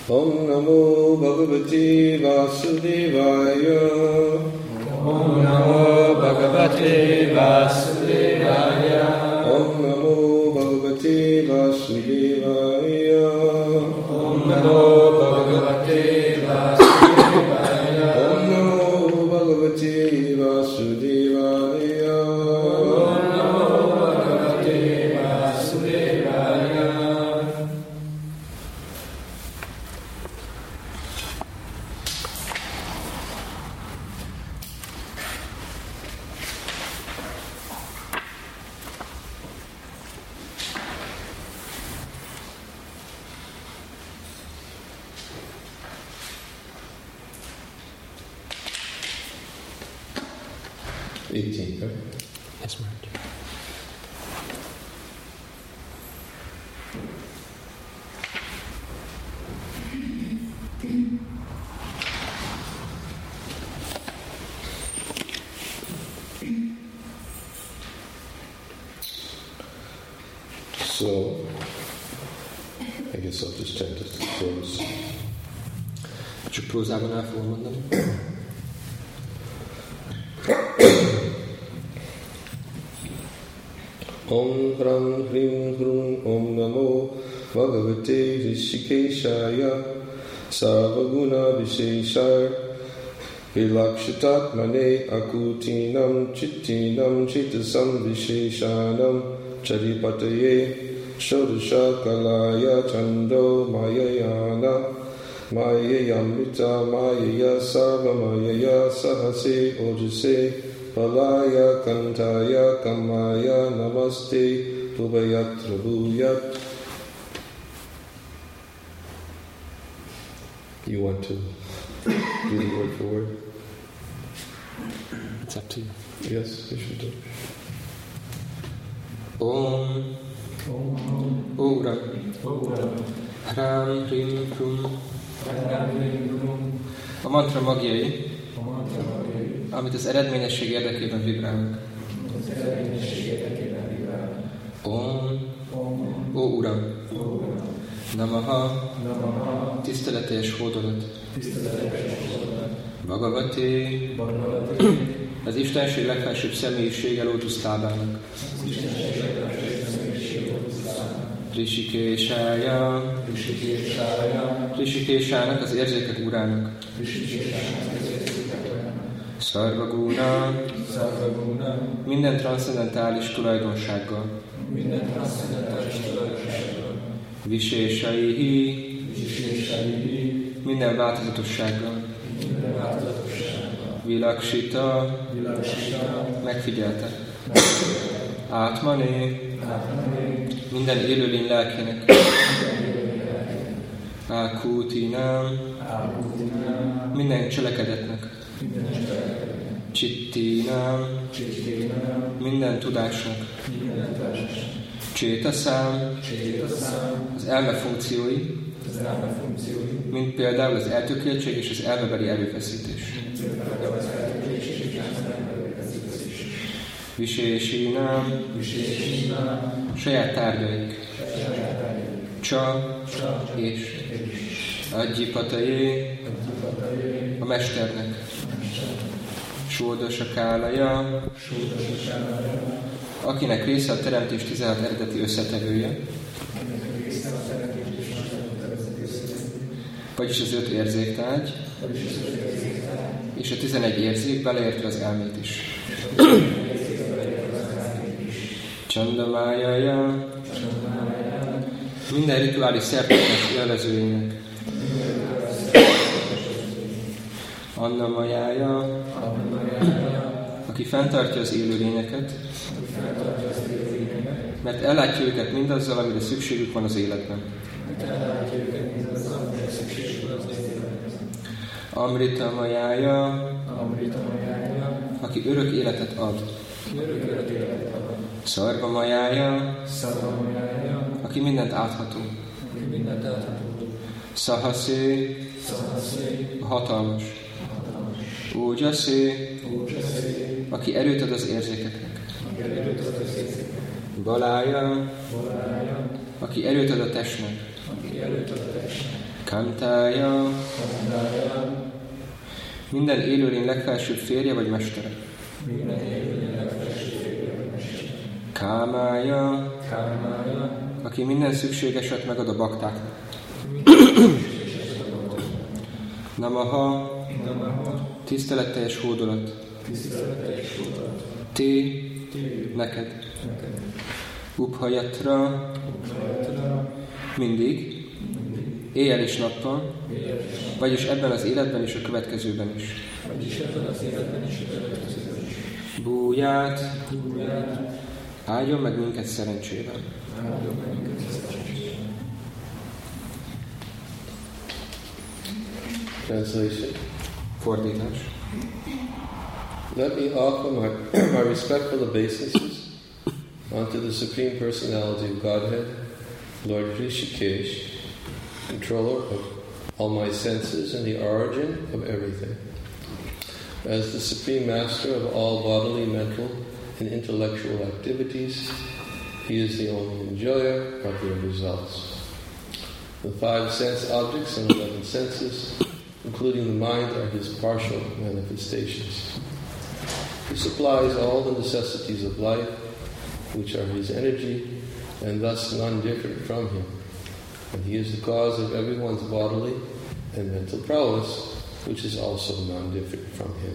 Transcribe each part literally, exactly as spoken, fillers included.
Om Namo Bhagavate Vasudevaya. Om Namo Bhagavate Vasudevaya. Om Namo Bhagavate Vasudevaya. Om Namo Bhagavate Vasudevaya. Om Namo Bhagavate Vasudevaya. Om Namo Bhagavate Vasudevaya. eighteen, right? Yes, Maharaj. So, I guess I'll just chant this to close. Csak prózában el fogom mondani. Om Hram Hrim Hrum Om Namo Bhagavate Rishikeshaya Sarvaguna Visheshar Vilakshitatmane Akutinam Chittinam Chitasam Visheshanam Charipataye Shodasha Kalaya Chando Mayayana Mayayamrita Mayaya Sarva Mayaya Sahase Ojase Palaya Kantaya Kamaya Namaste Tubhayat Rabhuyat. You want to do the word for word? It's up to you. Yes, you should do. Om. Ó Uram. Hram, Hrim, Hrum. A mantra magjai, amit az eredményesség érdekében vibrálunk. Om. Ó Uram. Namaha. Tiszteletes hódolat. Bhagavate. Az Istenség legfelsőbb személyisége lótuszlábának. Rishikeshaya. Rishikésának, az érzékek urának. Sarvaguna. Minden transzcendentális tulajdonsággal. Visheshaihi. Minden változatossággal. Vilakshita. Megfigyelte. Átmané. Minden élőlény lelkének. Akutinam. Minden cselekedetnek. Csittinam. Minden tudásnak. Csétaszám. Az elme funkciói. Mint például az eltökéltség és az elmebeli erőfeszítés. Visésínám. Saját tárgyaik. Csa és Adjipataé. A mesternek. Sódosa kálaja. Akinek része a teremtés tizenhat eredeti összetevője. Vagyis az öt érzéktárgy. És a tizenegy érzék, beleértve az elmét is. Csandamájája. Minden rituális szertartás élvezőjének. Annamajája. Aki fenntartja az élőlényeket, mert ellátja őket mindazzal, amire szükségük van az életben. Amritamajája. Aki örök életet ad. Szarvamajája. Aki mindent átható. Szahaszé. A hatalmas. Ógyaszé. Aki erőt ad az érzékeknek. Balája. Aki erőt ad a testnek. Kantája, Kantája, minden élőlény legfelsőbb férje vagy mestere. minden élőlény legfelsőbb férje vagy mestere. Kámája, Kámája, aki minden szükségeset megad a baktáknak. Namaha, Namaha, tiszteletteljes hódolat. tiszteleteljes hódolat. Té, Té, neked. neked. Upajatra, Upajatra, mindig, mindig, éjjel és nappal, éjjel és nappal. vagyis ebben az életben és a következőben is. Vagyis ebben az életben is a következőben is. Bújját, Bújját, áldjon meg minket szerencsében. áldjon meg minket szerencsében. Translation. Fordítás. Let me offer my, my respectful obeisances unto the Supreme Personality of Godhead, Lord Hrishikesh, controller of all my senses and the origin of everything. As the Supreme Master of all bodily, mental, and intellectual activities, he is the only enjoyer of their results. The five sense objects and eleven senses, including the mind, are his partial manifestations. He supplies all the necessities of life, which are his energy, and thus none different from him. And he is the cause of everyone's bodily and mental prowess, which is also none different from him.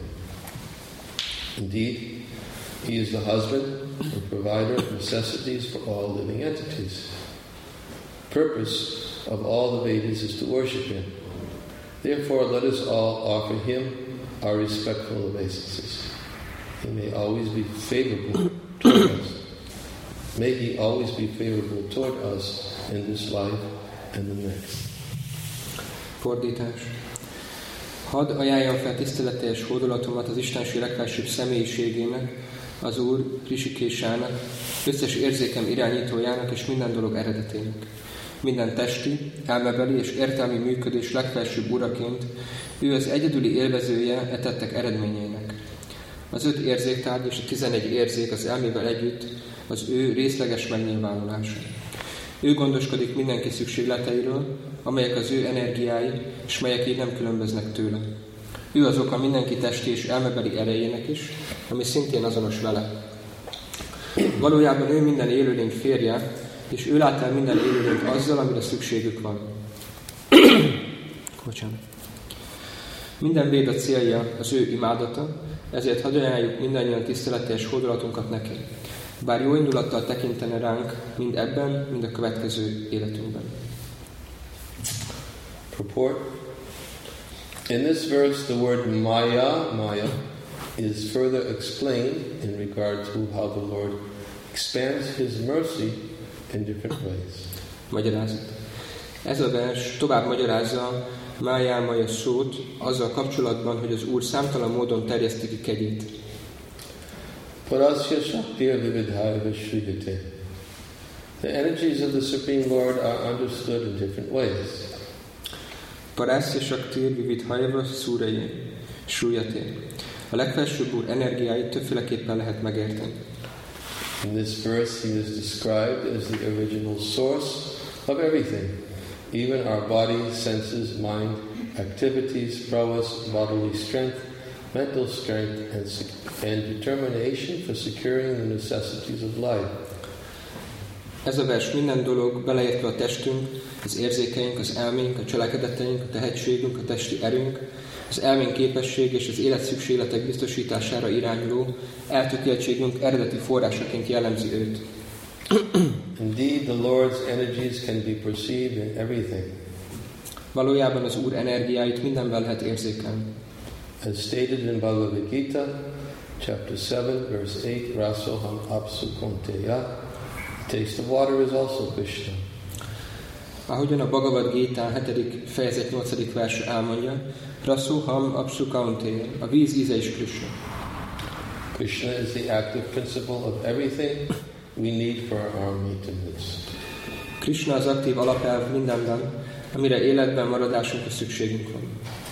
Indeed, he is the husband and provider of necessities for all living entities. The purpose of all the Vedas is to worship him. Therefore, let us all offer him our respectful obeisances. He may always be favorable toward us. May he always be favorable toward us in this life and the next. Fordítás. Hadd ajánljam fel tiszteleteljes hódolatomat az Istenség legfelsőbb személyiségének, az Úr Hrishikeshának, összes érzékem irányítójának és minden dolog eredetének. Minden testi, elmebeli és értelmi működés legfelsőbb uraként ő az egyedüli élvezője e tettek eredményeinek. Az öt érzéktárgy és a tizenegy érzék az elmével együtt az ő részleges megnyilvánulása. Ő gondoskodik mindenki szükségleteiről, amelyek az ő energiái, és melyek így nem különböznek tőle. Ő az oka mindenki testi és elmebeli erejének is, ami szintén azonos vele. Valójában ő minden élőlény férje, és ő lát el minden élőlényt azzal, amire szükségük van. Bocsánat. Minden véda célja az ő imádata, ezért hadd ajánljuk mindannyian tiszteleteljes hódolatunkat neki. Bár jó indulattal tekintene ránk mind ebben, mind a következő életünkben. Purport. In this verse, the word Maya, Maya, is further explained in regard to how the Lord expands his mercy in different ways. Magyarázat. Ez a vers tovább magyarázza Májá Maja szót azzal kapcsolatban, hogy az Úr számtalan módon terjeszti ki kegyét. Parasya Shaktir Vividhaya Vishriyate. The energies of the Supreme Lord are understood in different ways. Parasya Shaktir Vividhaya Sureye Shruyate. A legfelsőbb Úr energiáit többféleképpen lehet megérteni. In this verse, he is described as the original source of everything, even our body, senses, mind, activities, prowess, bodily strength, mental strength, and, and determination for securing the necessities of life. Ez a vers minden dolog, beleértve a testünk, az érzékeink, az elménk, a cselekedeteink, a tehetségünk, a testi erőnk, az elménk képesség és az élet szükségletek biztosítására irányuló eltökéltségünk eredeti forrásaként jellemzi őt. Indeed, the Lord's energies can be perceived in everything. Valójában az Úr energiáit mindenben lehet érzékelni. As stated in Bhagavad Gita, chapter seven, verse eight, Rasoham Apsu Konteya, taste of water is also Krishna. Ahogyan a Bhagavad Gita hetedik fejezet nyolcadik vers elmondja, Rasoham Apsu Kaunteya, a víz íze is Krishna. Krishna is the active principle of everything we need for our maintenance. Krishna az aktív alapelv mindenben, amire életben maradásunk szükségünk van.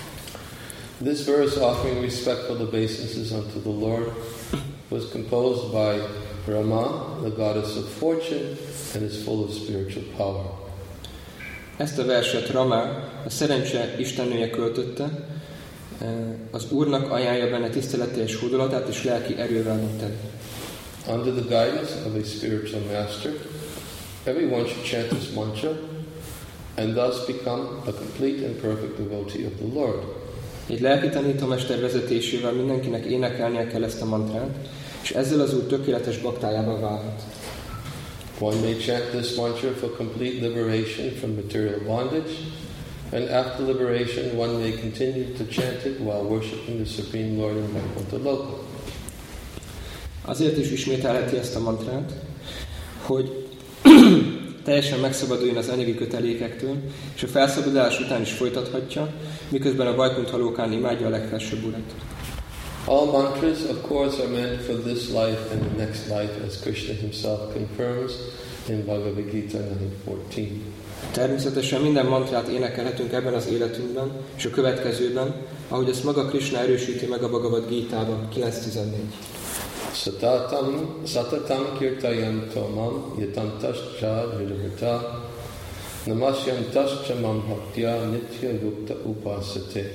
This verse, offering respectful obeisances unto the Lord, was composed by Brahma, the goddess of fortune, and is full of spiritual power. Ezt a verset Rama, a szerencse istennője költötte, az Úrnak ajánlja benne tiszteleteljes hódolatát és lelki erővel van teli. Under the guidance of a spiritual master, everyone should chant this mantra and thus become a complete and perfect devotee of the Lord. Egy lelki tanítómester vezetésével mindenkinek énekelnie kell ezt a mantrát, és ezzel az Úr tökéletes baktájává válhat. One may chant this mantra for complete liberation from material bondage, and after liberation one may continue to chant it while worshipping the Supreme Lord in Vaikuntha Loka. Azért is ismételheti ezt a mantrát, hogy teljesen megszabaduljon az anyagi kötelékektől, és a felszabadulás után is folytathatja, miközben a Vaikuntha Lokán imádja a legfelsőbb Urat. All mantras, of course, are meant for this life and the next life, as Krishna himself confirms in Bhagavad Gita nine fourteen. Természetesen minden mantrát énekelhetünk ebben az életünkben, és a következőben, ahogy ezt maga Krishna erősíti meg a Bhagavad Gitában kilenc tizennégy. Satatam, satatam kirtayam tomam yatantascha vidavita namasyantascha mam bhaktya nitya yukta upasate.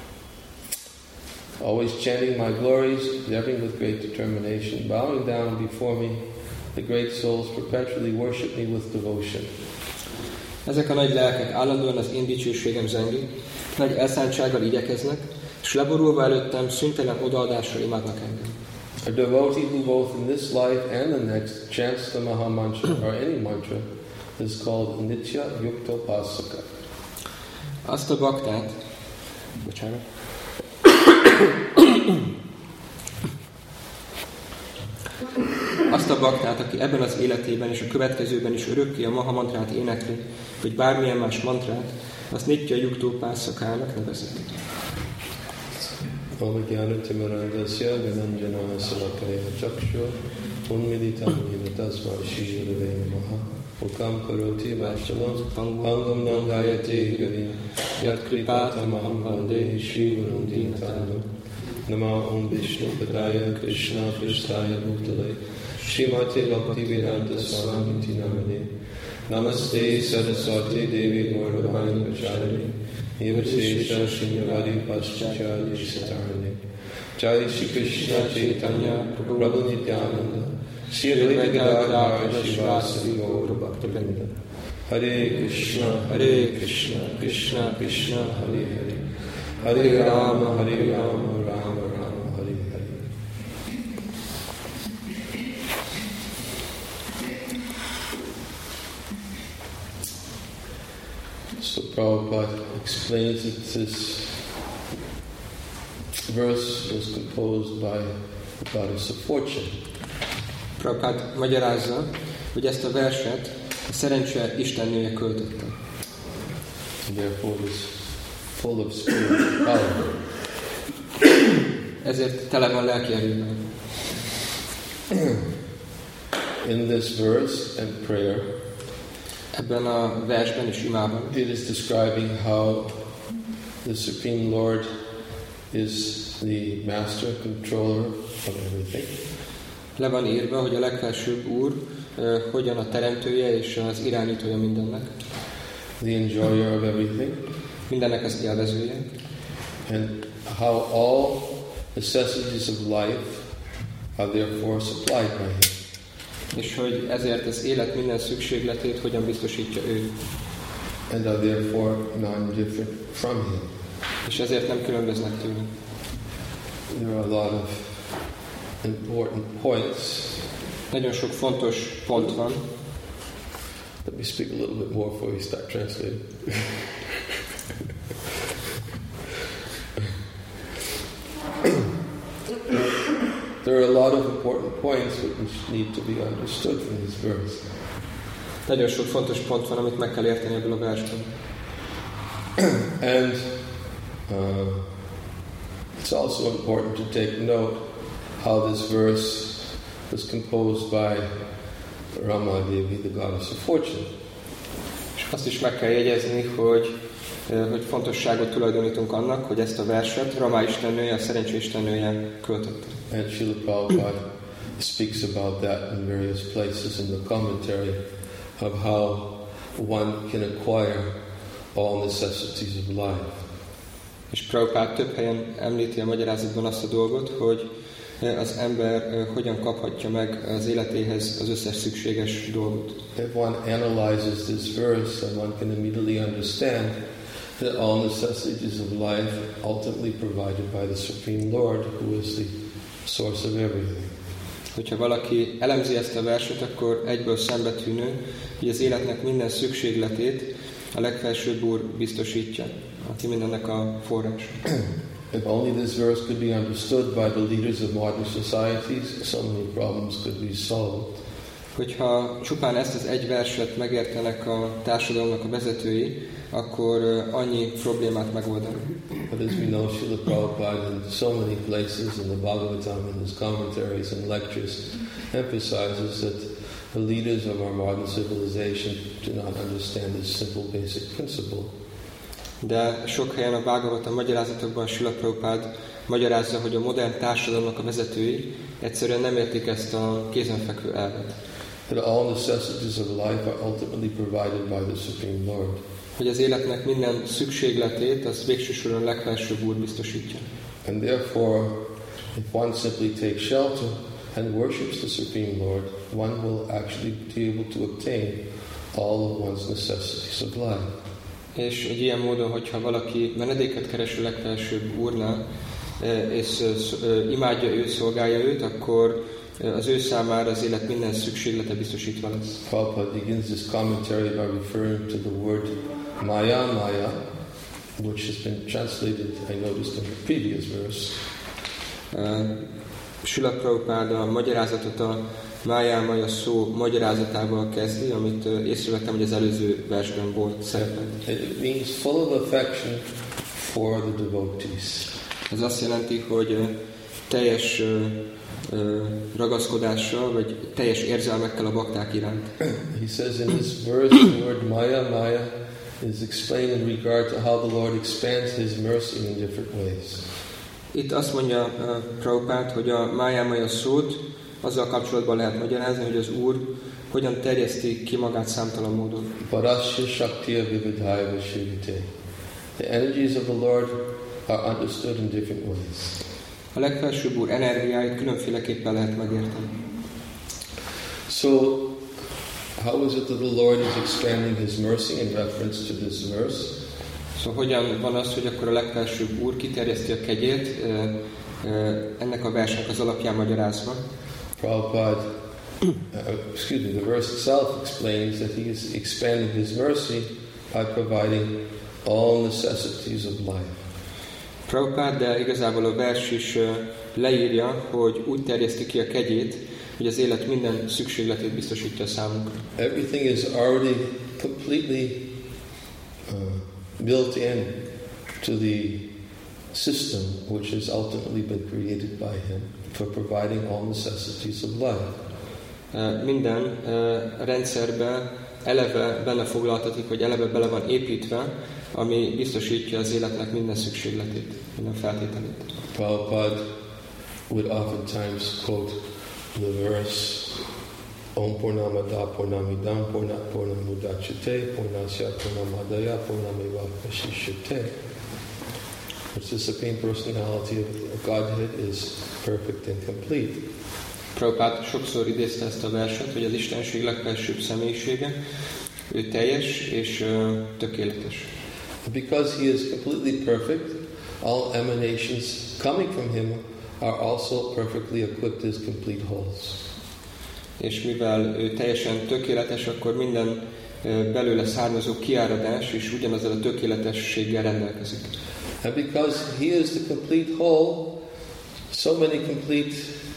Always chanting my glories, endeavoring with great determination, bowing down before me, the great souls perpetually worship me with devotion. Ezek a nagy lelkek állandóan az én dicsőségem zengik, nagy elszántsággal igyekeznek, és leborulva előttem szüntelen odaadással imádnak engem. A devotee who both in this life and the next chants the Maha Mantra or any mantra is called Nitya Yukta Upasaka. Azt a baktát, bocsánat, Azt a baktát, aki ebben az életében és a következőben is örökké a Maha mantrát énekli, vagy bármilyen más mantrát, azt Nitya Yukta Upassakának nevezik. Om Gyanatimarandasya Vinanjana Salakaya Chakshu Unmilitam Yinatasma Shishirave Namaha Ukam Karoti Vachalam Angam Nangayate Gavina Yat Kripatam Aham Vande Shri Gurun Dinatanam Nama Om Vishnu Padaya Krishna Pristaya Bhutale Srimati Bhakti Vedanta Swami Namane Namaste Saraswati Devi Gauravani Pacharani Yevasesha Srinyavadi Paschacharya Satarani Jai Shri Krishna Chaitanya Prabhu Nityananda Shri Advaita Gadadhar Shivasari Gaura Bhaktivinoda Hare Krishna Hare Krishna Krishna Krishna Hare Hare Hare Rama Hare Rama Rama Rama Hare Hare. So Prabhupada explains that this verse was composed by the goddess of fortune. Prabhupada magyarázza, hogy ezt a verset a szerencse istennője költötte. And therefore it is full of spiritual power. Ezért tele van lelki erővel. In this verse and prayer, Ebben a versben és imában it is describing how the Supreme Lord is the master controller of everything. le van írva, hogy a legfelsőbb Úr uh, hogyan a teremtője és az irányítója mindennek. The enjoyer of everything. Mindennek az élvezője. And how all necessities of life are therefore supplied by Him. És hogy ezért az élet minden szükségletét hogyan biztosítja ő. And are therefore non-different from Him. És ezért nem különböznek tőle. There are a lot of important points. Nagyon sok fontos pont van. Let me speak a little bit more before we start translating. There are a lot of important points which need to be understood from this verse. Nagyon sok fontos pont van, amit meg kell érteni ebből a versből. And uh, it's also important to take note how this verse was composed by Rama Devi, the goddess of fortune. És azt is meg kell jegyezni, hogy, hogy fontosságot tulajdonítunk annak, hogy ezt a verset Rama istennője, a szerencse istennője költötte. And Srila Prabhupada speaks about that in various places in the commentary of how one can acquire all necessities of life. És Prabhupád több helyen említi a magyarázatban azt a dolgot, hogy az ember hogyan kaphatja meg az életéhez az összes szükséges dolgot. If one analyzes this verse, then one can immediately understand that all necessities of life ultimately provided by the Supreme Lord, who is the source of everything. Hogyha valaki elemzi ezt a verset, akkor egyből szembetűnő, hogy az életnek minden szükségletét a legfelsőbb Úr biztosítja, aki mindennek a forrás. If only this verse could be understood by the leaders of modern societies, so many problems could be solved. Hogyha csupán ezt az egy verset megértenek a társadalomnak a vezetői, akkor annyi problémát megoldani. But as we know, Srila Prabhupada in so many places in the Bhagavatam, in his commentaries and lectures, emphasizes that the leaders of our modern civilization do not understand this simple basic principle. De sok helyen a Bhagavatam magyarázatokban Srila Prabhupada magyarázza, hogy a modern társadalomnak a vezetői egyszerűen nem értik ezt a kézenfekvő elvet. That all necessities of life are ultimately provided by the Supreme Lord. Hogy az életnek minden szükségletét az végső soron legfelsőbb Úr biztosítja. And therefore, if one simply takes shelter and worships the Supreme Lord, one will actually be able to obtain all of one's necessities of life. És egy ilyen módon, hogyha valaki menedéket keres a legfelsőbb Úrnál, és imádja őt, szolgálja őt, akkor az ő számára az élet minden szükséglete biztosítva lesz. Prabhupada begins this commentary by referring to the word Maya, Maya, which has been translated, I noticed, in the previous verse. Uh, Srila Prabhupada a magyarázatot a Maya, Maya szó magyarázatával kezdi, amit uh, észrevettem, hogy az előző versben volt szerepel. It means full of affection for the devotees. Ez azt jelenti, hogy uh, teljes uh, uh, ragaszkodással, vagy teljes érzelmekkel a bakták iránt. He says in this verse, the word Maya, Maya is explained in regard to how the Lord expands His mercy in different ways. Itt azt mondja uh, Prabhupád, hogy a Maya, Maya szót azzal kapcsolatban lehet magyarázni, hogy az Úr hogyan terjeszti ki magát számtalan módon. Parasya Shaktiya Vividhaya Vashivite. The energies of the Lord are understood in different ways. A legfelsőbb Úr energiáit különféleképpen lehet megérteni. So, how is it that the Lord is expanding His mercy in reference to this verse? Szóval hogyan van az, hogy akkor a legfelsőbb Úr kiterjeszti a kegyét ennek a versnek az alapján magyarázva? Prabhupada, uh, excuse me, the verse itself explains that He is expanding His mercy by providing all necessities of life. Prabhupada, de igazából a vers is leírja, hogy úgy terjeszti ki a kegyét, hogy az élet minden szükségletét biztosítja számunkra. Everything is already completely uh, built in to the system which has ultimately been created by Him for providing all necessities of life. Minden uh, rendszerbe eleve benne foglaltatik, hogy eleve bele van építve, ami biztosítja az életnek minden szükségletét, minden feltételét. Prabhupada would oftentimes quote the verse Om Purnamada Purnamidam Purnat Purnamudachyate Purnasya Purnamadaya Purnameva Vashishyate, which the Supreme Personality of Godhead is perfect and complete. Prabhupád sokszor idézte ezt a verset, hogy az Istenség legfelsőbb személyisége, ő teljes és uh, tökéletes. Because He is completely perfect, all emanations coming from Him are also perfectly equipped as complete wholes. És mivel ő teljesen tökéletes, akkor minden belőle származó kiáradás is ugyanazzal a tökéletességgel rendelkezik. And because He is the complete whole, so many complete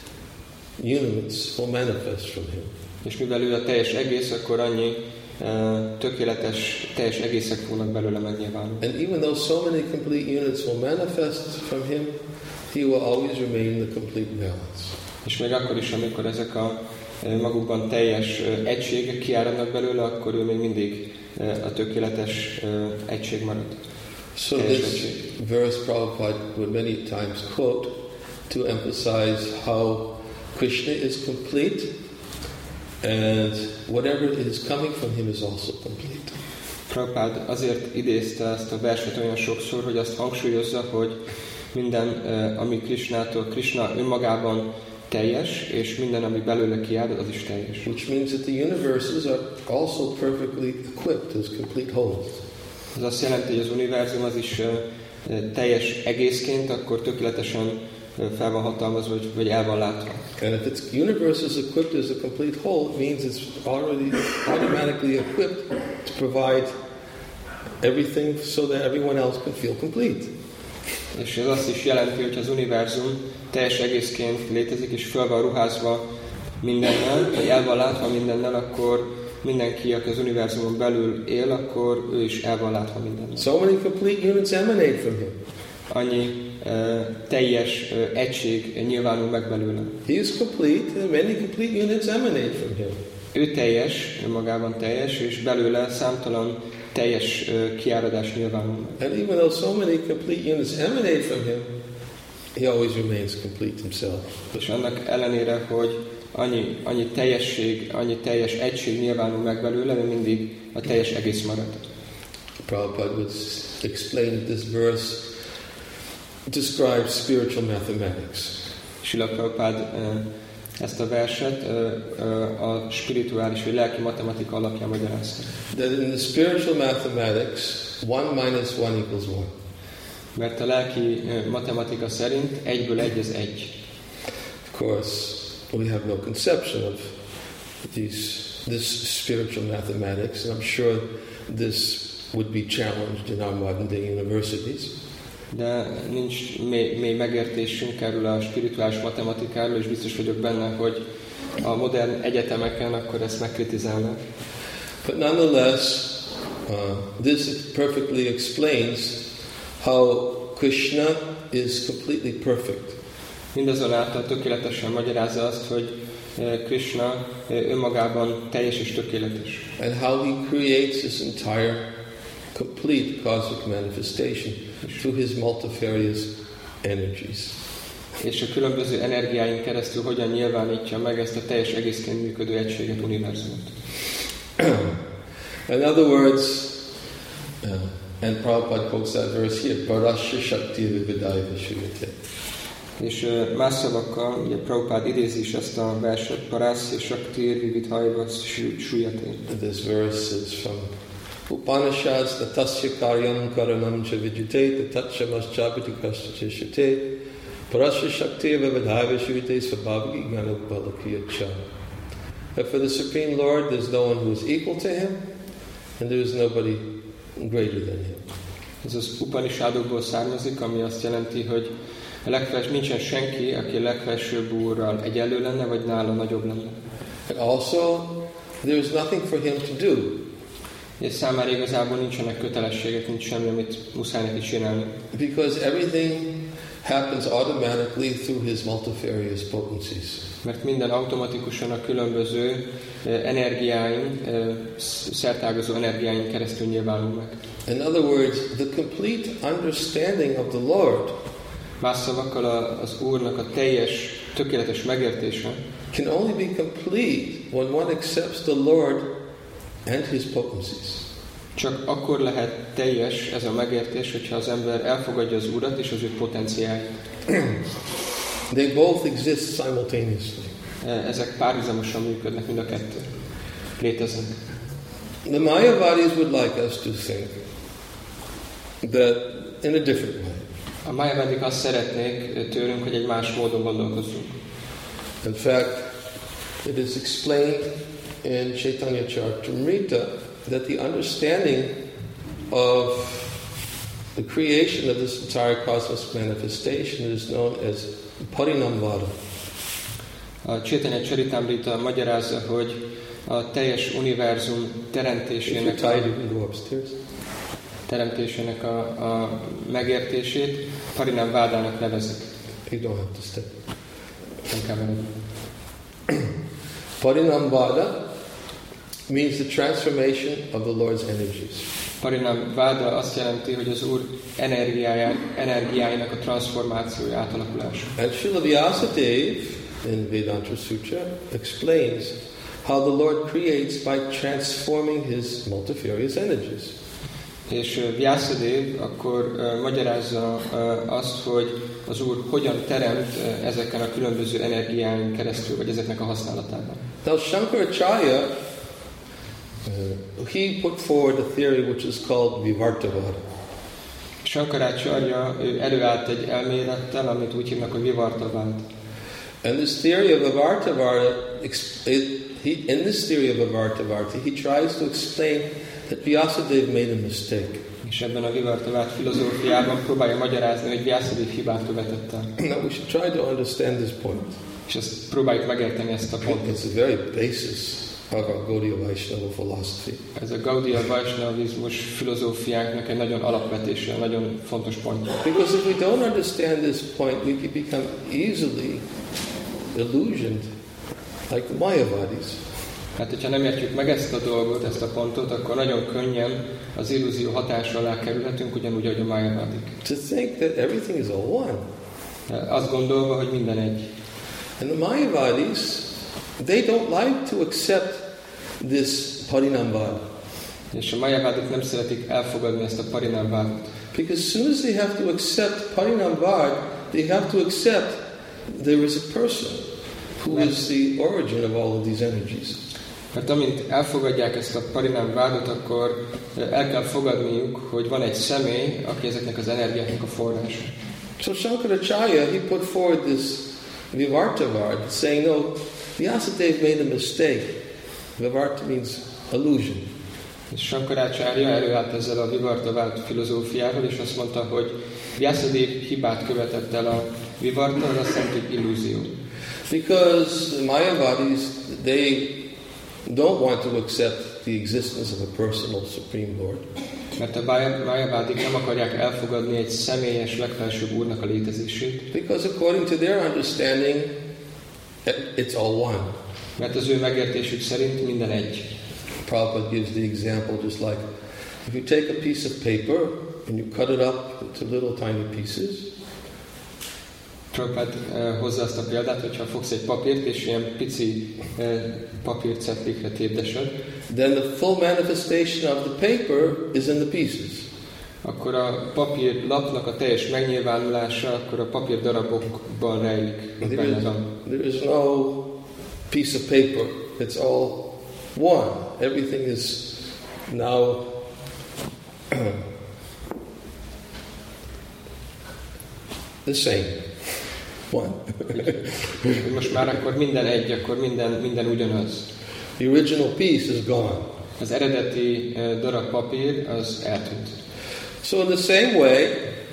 units will manifest from Him. És mivel ő a teljes egész, akkor annyi uh, tökéletes, teljes egészek fognak belőle megnyilvánulni. And even though so many complete units will manifest from Him, He will always remain the complete balance. És még akkor is, amikor ezek a uh, magukban teljes uh, egységek kiáradnak belőle, akkor ő még mindig uh, a tökéletes uh, egység marad. So this verse Prabhupada would many times quote to emphasize how Krishna is complete and whatever is coming from Him is also complete. Prabhupád azért idézte ezt a verset olyan sokszor, hogy azt hangsúlyozza, hogy minden, ami Krishnától, Krishna önmagában teljes, és minden, ami belőle kiáll, az is teljes. Which means that the universes are also perfectly equipped as complete wholes. Ez azt jelenti, hogy az univerzum az is teljes egészként, akkor tökéletesen fel van hatalmazva, vagy, vagy el van látva. And if its universe is equipped as a complete whole, it means it's already automatically equipped to provide everything so that everyone else can feel complete. És ez azt is jelenti, hogy az univerzum teljes egészként létezik, és föl van ruházva mindennel, vagy el van látva mindennel, akkor mindenki, aki az univerzumon belül él, akkor ő is el van látva mindennel. So many complete units emanate from him. Annyi uh, teljes uh, egység nyilvánul meg belőle. He is complete, and many complete units emanate from him. Ő teljes, önmagában teljes, és belőle számtalan teljes uh, kiáradás nyilvánul meg. And even though so many complete units emanate from him, he always remains complete himself. És annak ellenére, hogy annyi, annyi teljesség, annyi teljes egység nyilvánul meg belőle, ő mindig a teljes egész marad. Prabhupada would explain that this verse describes spiritual mathematics. Srila Prabhupád ezt a verset a spirituális vagy lelki matematika alapján magyarázta. That in the spiritual mathematics, one minus one equals one. Mert a lelki matematika szerint egyből egy az egy. Of course, we have no conception of these, this spiritual mathematics, and I'm sure this would be challenged in our modern day universities. De nincs mély, mély megértésünk erről a spirituális matematikáról, és biztos vagyok benne, hogy a modern egyetemeken akkor ezt megkritizálnak. But nonetheless, uh, this perfectly explains how Krishna is completely perfect. Mindazonáltal tökéletesen magyarázza azt, hogy Krishna önmagában teljes és tökéletes. And how he creates this entire complete cosmic manifestation through his multifarious energies. És a különböző energiáin keresztül hogyan nyilvánítja meg ezt a teljes egészként működő egységet, univerzumot. In other words, uh, and Prabhupada quotes that verse here, Parasya Shakti Vividaya Vishuyate. És uh, más szavakkal, ugye Prabhupád idézi is ezt a verset, Parasya Shakti Vividaya Vishuyate. This verse is from Upanishads, Tatasya Karyam Karanam Cha Vijite, Tatchamas Chabiti Kastachishite, Parasya Shakti Vividaya Vishuyate Svabhavagi Gnanopalakiyacha. But for the Supreme Lord, there's no one who is equal to him, and there is nobody greater than him. Ez az Upanishadokból származik, ami azt jelenti, hogy a legfels, nincsen senki, aki a legfelsőbb úrral egyenlő lenne, vagy nála nagyobb lenne. And also, there is nothing for him to do. És számára igazából nincsenek kötelességek, nincs semmi, amit muszáj neki csinálni. Because everything happens automatically through his multifarious potencies. Mert minden automatikusan a különböző energiáin, szertágazó energiáin keresztül nyilvánul meg. In other words, the complete understanding of the Lord más szavakkal az Úrnak a teljes, tökéletes megértése can only be complete when one accepts the Lord and his potencies. Csak akkor lehet teljes ez a megértés, hogyha az ember elfogadja az Urat és az ő potenciáit. They both exist simultaneously. Ezek párhuzamosan működnek, mind a kettő. Léteznek. The Mayavadis would like us to think that in a different way. A Mayavadik azt szeretnék tőlünk, hogy egy más módon gondolkozzunk. In fact, it is explained in Chaitanya Charitamrita that the understanding of the creation of this entire cosmic manifestation is known as Parinamvada. A Chaitanya Charitamrita magyarázza, hogy a teljes univerzum teremtésének a, teremtésének a, a megértését Parinamvádának nevezik. You don't have to stay. Nem kell veled. Parinamvada means the transformation of the Lord's energies. Parinamváda azt jelenti, hogy az Úr energiájának a transformációja, átalakulása. And Srila Vyasadeva in Vedanta Sutra explains how the Lord creates by transforming His multifarious energies. És uh, Vyasadeva akkor uh, magyarázza uh, azt, hogy az Úr hogyan teremt uh, ezeken a különböző energiáin keresztül, vagy ezeknek a használatában. Now Shankaracharya, uh, he put forward a theory which is called Vivartavad. Shankaracharya ő előállt egy elmélettel, amit úgy hívnak, hogy Vivartavad. And this theory of Vivartavad, he, in this theory of Vivartavad, he tries to explain that Vyasadeva made a mistake. És ebben a Vivartavad filozófiában próbálja magyarázni, hogy Vyasadeva hibát követett el. Now we should try to understand this point. És ezt próbáljuk megérteni ezt a pontot. It's the very basis of our Gaudiya Vaishnava philosophy. Ez a Gaudiya Vaishnavizmus filozófiánknak egy nagyon alapvetése, nagyon fontos pontja. Because if we don't understand this point, we can become easily illusioned, like the Mayavadis. Hát, hogyha nem értjük meg ezt a dolgot, ezt a pontot, akkor nagyon könnyen az illúzió hatása alá kerülhetünk, ugyanúgy, ahogy a Mayavadik. To think that everything is all one. Azt gondolva, hogy minden egy. And the Mayavadis, they don't like to accept this Parinamvad. És a Mayavadik nem szeretik elfogadni ezt a Parinamvadot. Because as soon as they have to accept Parinamvad, they have to accept there is a person who is the origin of all of these energies. Mert amint elfogadják ezt a Parinamvadot, akkor el kell fogadniuk, hogy van egy személy, aki ezeknek az energiáknak a forrása. So Shankaracharya, he put forward this Vivartavad, saying, no, Vyasadeva made a mistake. Vivarta means illusion. És Shankaracharya előállt ezzel a Vivartavad filozófiával, és azt mondta, hogy Vyasadeva hibát követett el a Vivarta, az azt jelenti, hogy illúzió. Because the Mayavadis, they don't want to accept the existence of a personal Supreme Lord. Mert a Mayavadik nem akarják elfogadni egy személyes, legfelsőbb úrnak a létezését. Because according to their understanding, it's all one. Mert az ő megértésük szerint minden egy. Prabhupada gives the example just like, if you take a piece of paper and you cut it up into little tiny pieces, Prabhupada uh, hozza azt a példát, hogyha fogsz egy papírt, és ilyen pici uh, papírcetlikre tépdesed, then the full manifestation of the paper is in the pieces. akkor a papír lapnak a teljes megnyilvánulása, akkor a papír darabokban rejlik. There is, there is no piece of paper. It's all one. Everything is now the same. One. Most már akkor minden egy, akkor minden, minden ugyanaz. The original piece is gone. Az eredeti uh, darab papír az eltűnt. So in the same way,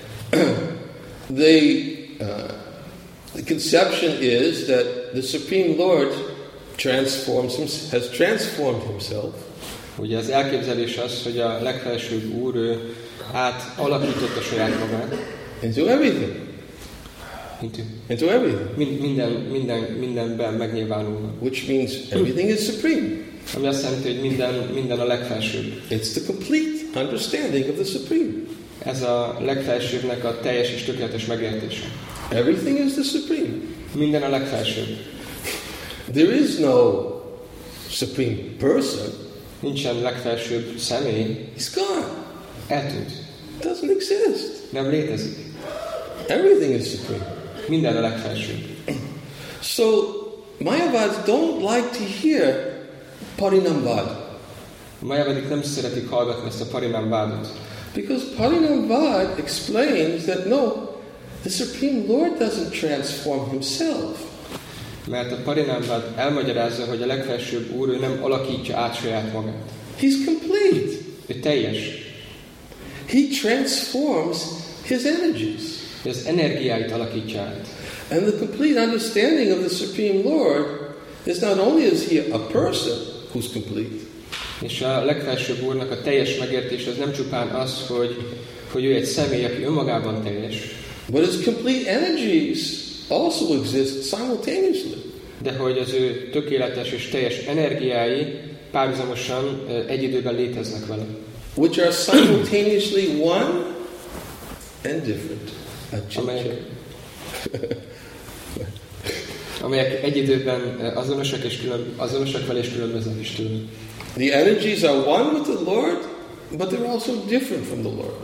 the, uh, the conception is that the Supreme Lord transforms him, has transformed himself. Ugye az elképzelés az, hogy a legfelsőbb úr ő átalakította saját magát. Into everything. Into, into everything. Min, minden, minden, mindenben megnyilvánulva. Which means everything is supreme. Ami azt jelenti, hogy minden, minden a legfelsőbb. It's the complete understanding of the supreme. Ez a legfelsőbbnek a teljes és tökéletes megértése. Everything is the supreme. Minden a legfelsőbb. There is no supreme person. Nincsen legfelsőbb személy. He's gone. Eltűnt. Doesn't exist. Nem létezik. Everything is supreme. Minden a legfelsőbb. So, Mayavads don't like to hear Parinamvad. A Mayavadik nem szeretik hallgatni ezt a Parinamvadot. Because Parinamvad explains that no, the Supreme Lord doesn't transform himself. Mert a Parinamvad elmagyarázza, hogy a legfelsőbb úr ő nem alakítja át saját magát. He's complete. Ő teljes. He transforms his energies. Az energiáit alakítja át. And the complete understanding of the Supreme Lord is not only is he a person who's complete. És a legfelsőbb úrnak a teljes megértés az nem csupán az, hogy, hogy ő egy személy, aki önmagában teljes. But his complete energies also exist simultaneously. De hogy az ő tökéletes és teljes energiái párhuzamosan egy időben léteznek vele. Which are simultaneously one and different. Amelyek, amelyek egy időben azonosak, és külön, azonosak vele, és különböznek is tőle. The energies are one with the Lord, but they're also different from the Lord.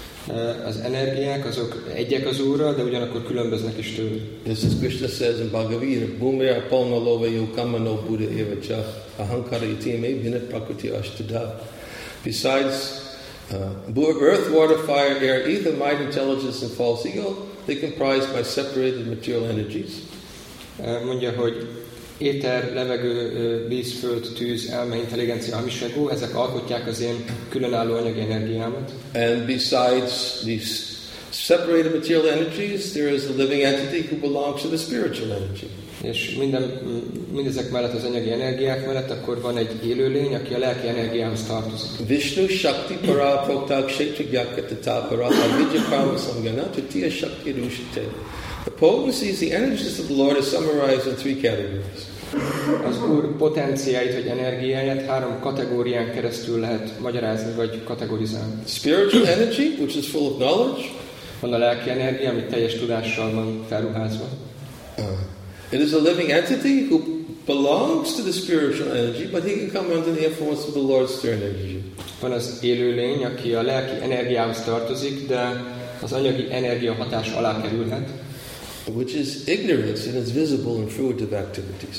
Az energiák azok egyek az Úrral, de ugyanakkor különböznek is tőle. This is Krishna says in Bhagavad Gita, Bhumya Pauna Lova Yukama no Buddha Evacha Ahankara Itime Vinat Prakriti Ashtada. Besides uh, earth, water, fire, air, ether, mind, intelligence, and false ego, they comprise my separated material energies. Mondja, hogy éter, levegő, víz, föld, tűz, elme, intelligencia, hamis ego, ezek alkotják az én különálló anyagi energiámat. And besides these separated material energies, there is a living entity who belongs to the spiritual energy. És minden, mindezek mellett az anyagi energiák mellett akkor van egy élőlény, aki a lelki energiához tartozik. Vishnu Shakti Para Prokta Kshetra Para Avidya Karma Samgana Tutiya Shakti Rushite. The potencies, the energies of the Lord are summarized in three categories. Az Úr potenciáit, vagy energiáját három kategórián keresztül lehet magyarázni, vagy kategorizálni. Spiritual energy, which is full of knowledge. Van a lelki energia, ami teljes tudással van felruházva. Uh, it is a living entity who belongs to the spiritual energy, but he can come under the influence of the Lord's stern energy. Van az élőlény, aki a lelki energiához tartozik, de az anyagi energia hatás alá kerülhet. Which is ignorance and is visible in fruitive activities.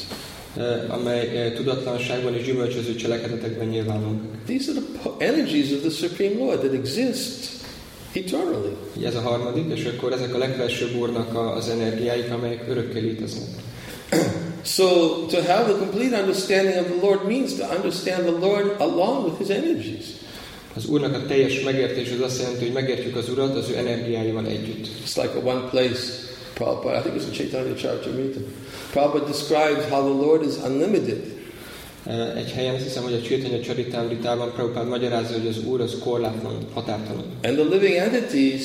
Amely tudatlanságban és gyümölcsöző cselekedetekben nyilvánul. These are the energies of the Supreme Lord that exist eternally. Ez a harmadik, és akkor ezek a legfelsőbb Úrnak az energiáik, amelyek örökké léteznek. So to have the complete understanding of the Lord means to understand the Lord along with His energies. Az Úrnak a teljes megértés az azt jelenti, hogy megértjük az Urat az ő energiáival együtt. It's like a one place. Prabhupada, I think it was in Chaitanya Charitamrita. Prabhupada describes how the Lord is unlimited. Egy helyen azt hiszem, hogy a Chaitanya Charitamritában Prabhupada magyarázza, hogy az Úr az korlátlan, határtalan. And the living entities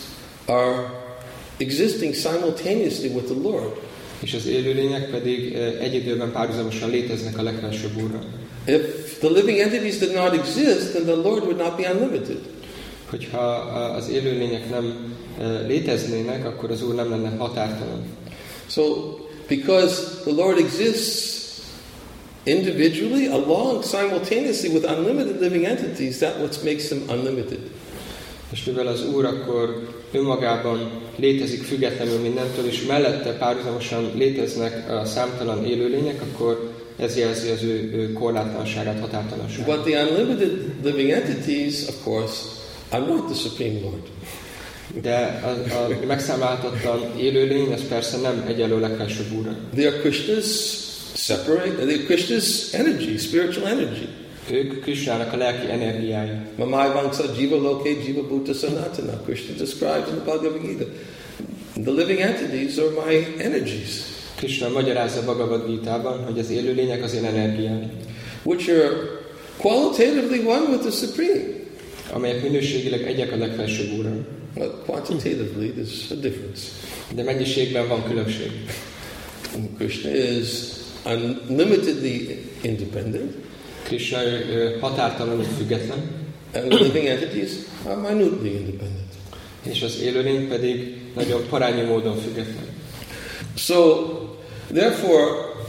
are existing simultaneously with the Lord. És az élőlények pedig egy időben párhuzamosan léteznek a legfelsőbb Úrral. If the living entities did not exist, then the Lord would not be unlimited. Hogyha az élőlények nem léteznének, akkor az Úr nem lenne határtalan. So, because the Lord exists individually, along, simultaneously with unlimited living entities, that what makes Him unlimited. És mivel az Úr akkor önmagában létezik függetlenül mindentől, és mellette párhuzamosan léteznek a számtalan élőlények, akkor ez jelzi az ő, ő korlátlanságát, határtalanságát. But the unlimited living entities, of course, are not the Supreme Lord. De a, a megszámláltatlan élőlény, ez persze nem egyenlő legfelsőbb Úrra. They are Krishna's separate, they are Krishna's energy, spiritual energy. Ők Krishnának a lelki energiái. Mamai Vangsa Jiva Loke Jiva Bhuta Sanatana. Krishna describes in the Bhagavad Gita. The living entities are my energies. Krishna magyarázza Bhagavad Gitában, hogy az élőlények az én energiái. Which are qualitatively one with the Supreme. Amelyek minőségileg egyek a legfelsőbb Úrral. Well, quantitatively, there's a difference. De mennyiségben van különbség. Krishna is unlimitedly independent. Krishna határtalanul független. And the living entities are minutely independent. És az élőlény pedig nagyon parányi módon független. So, therefore,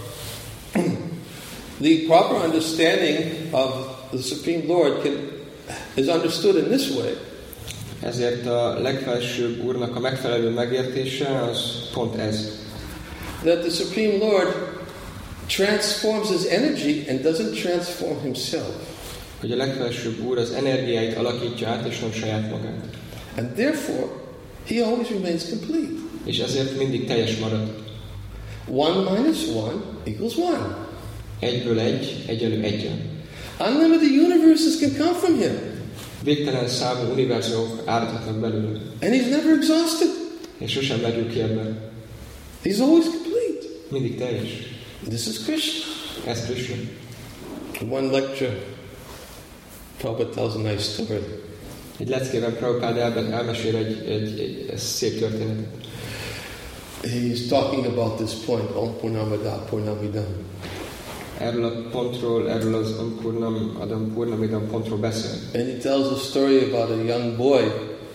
the proper understanding of the Supreme Lord can, is understood in this way. Ezért a legfelsőbb Úrnak a megfelelő megértése az pont ez. That the Supreme Lord transforms His energy and doesn't transform Himself. Hogy a legfelsőbb Úr az energiáit alakítja át, és nem saját magát. And therefore, He always remains complete. És ezért mindig teljes marad. One minus one equals one. Egyből egy, egyenlő egyen. Unlimited universes can come from Him. Végtelen számú univerzumok áradhatnak belőle. And He's never exhausted. És sosem merül ki ebben. He's always complete. Mindig teljes. This is Krishna. Ez Krishna. One lecture, Prabhupada tells a nice story. Egy leckében Prabhupada elmesél egy, egy, egy, egy szép történetet. He's talking about this point, Om Purnamada Purnamidam. Erről a pontról, erről az Om Purnam Adam Purnamidam pontról beszél. And he tells a story about a young boy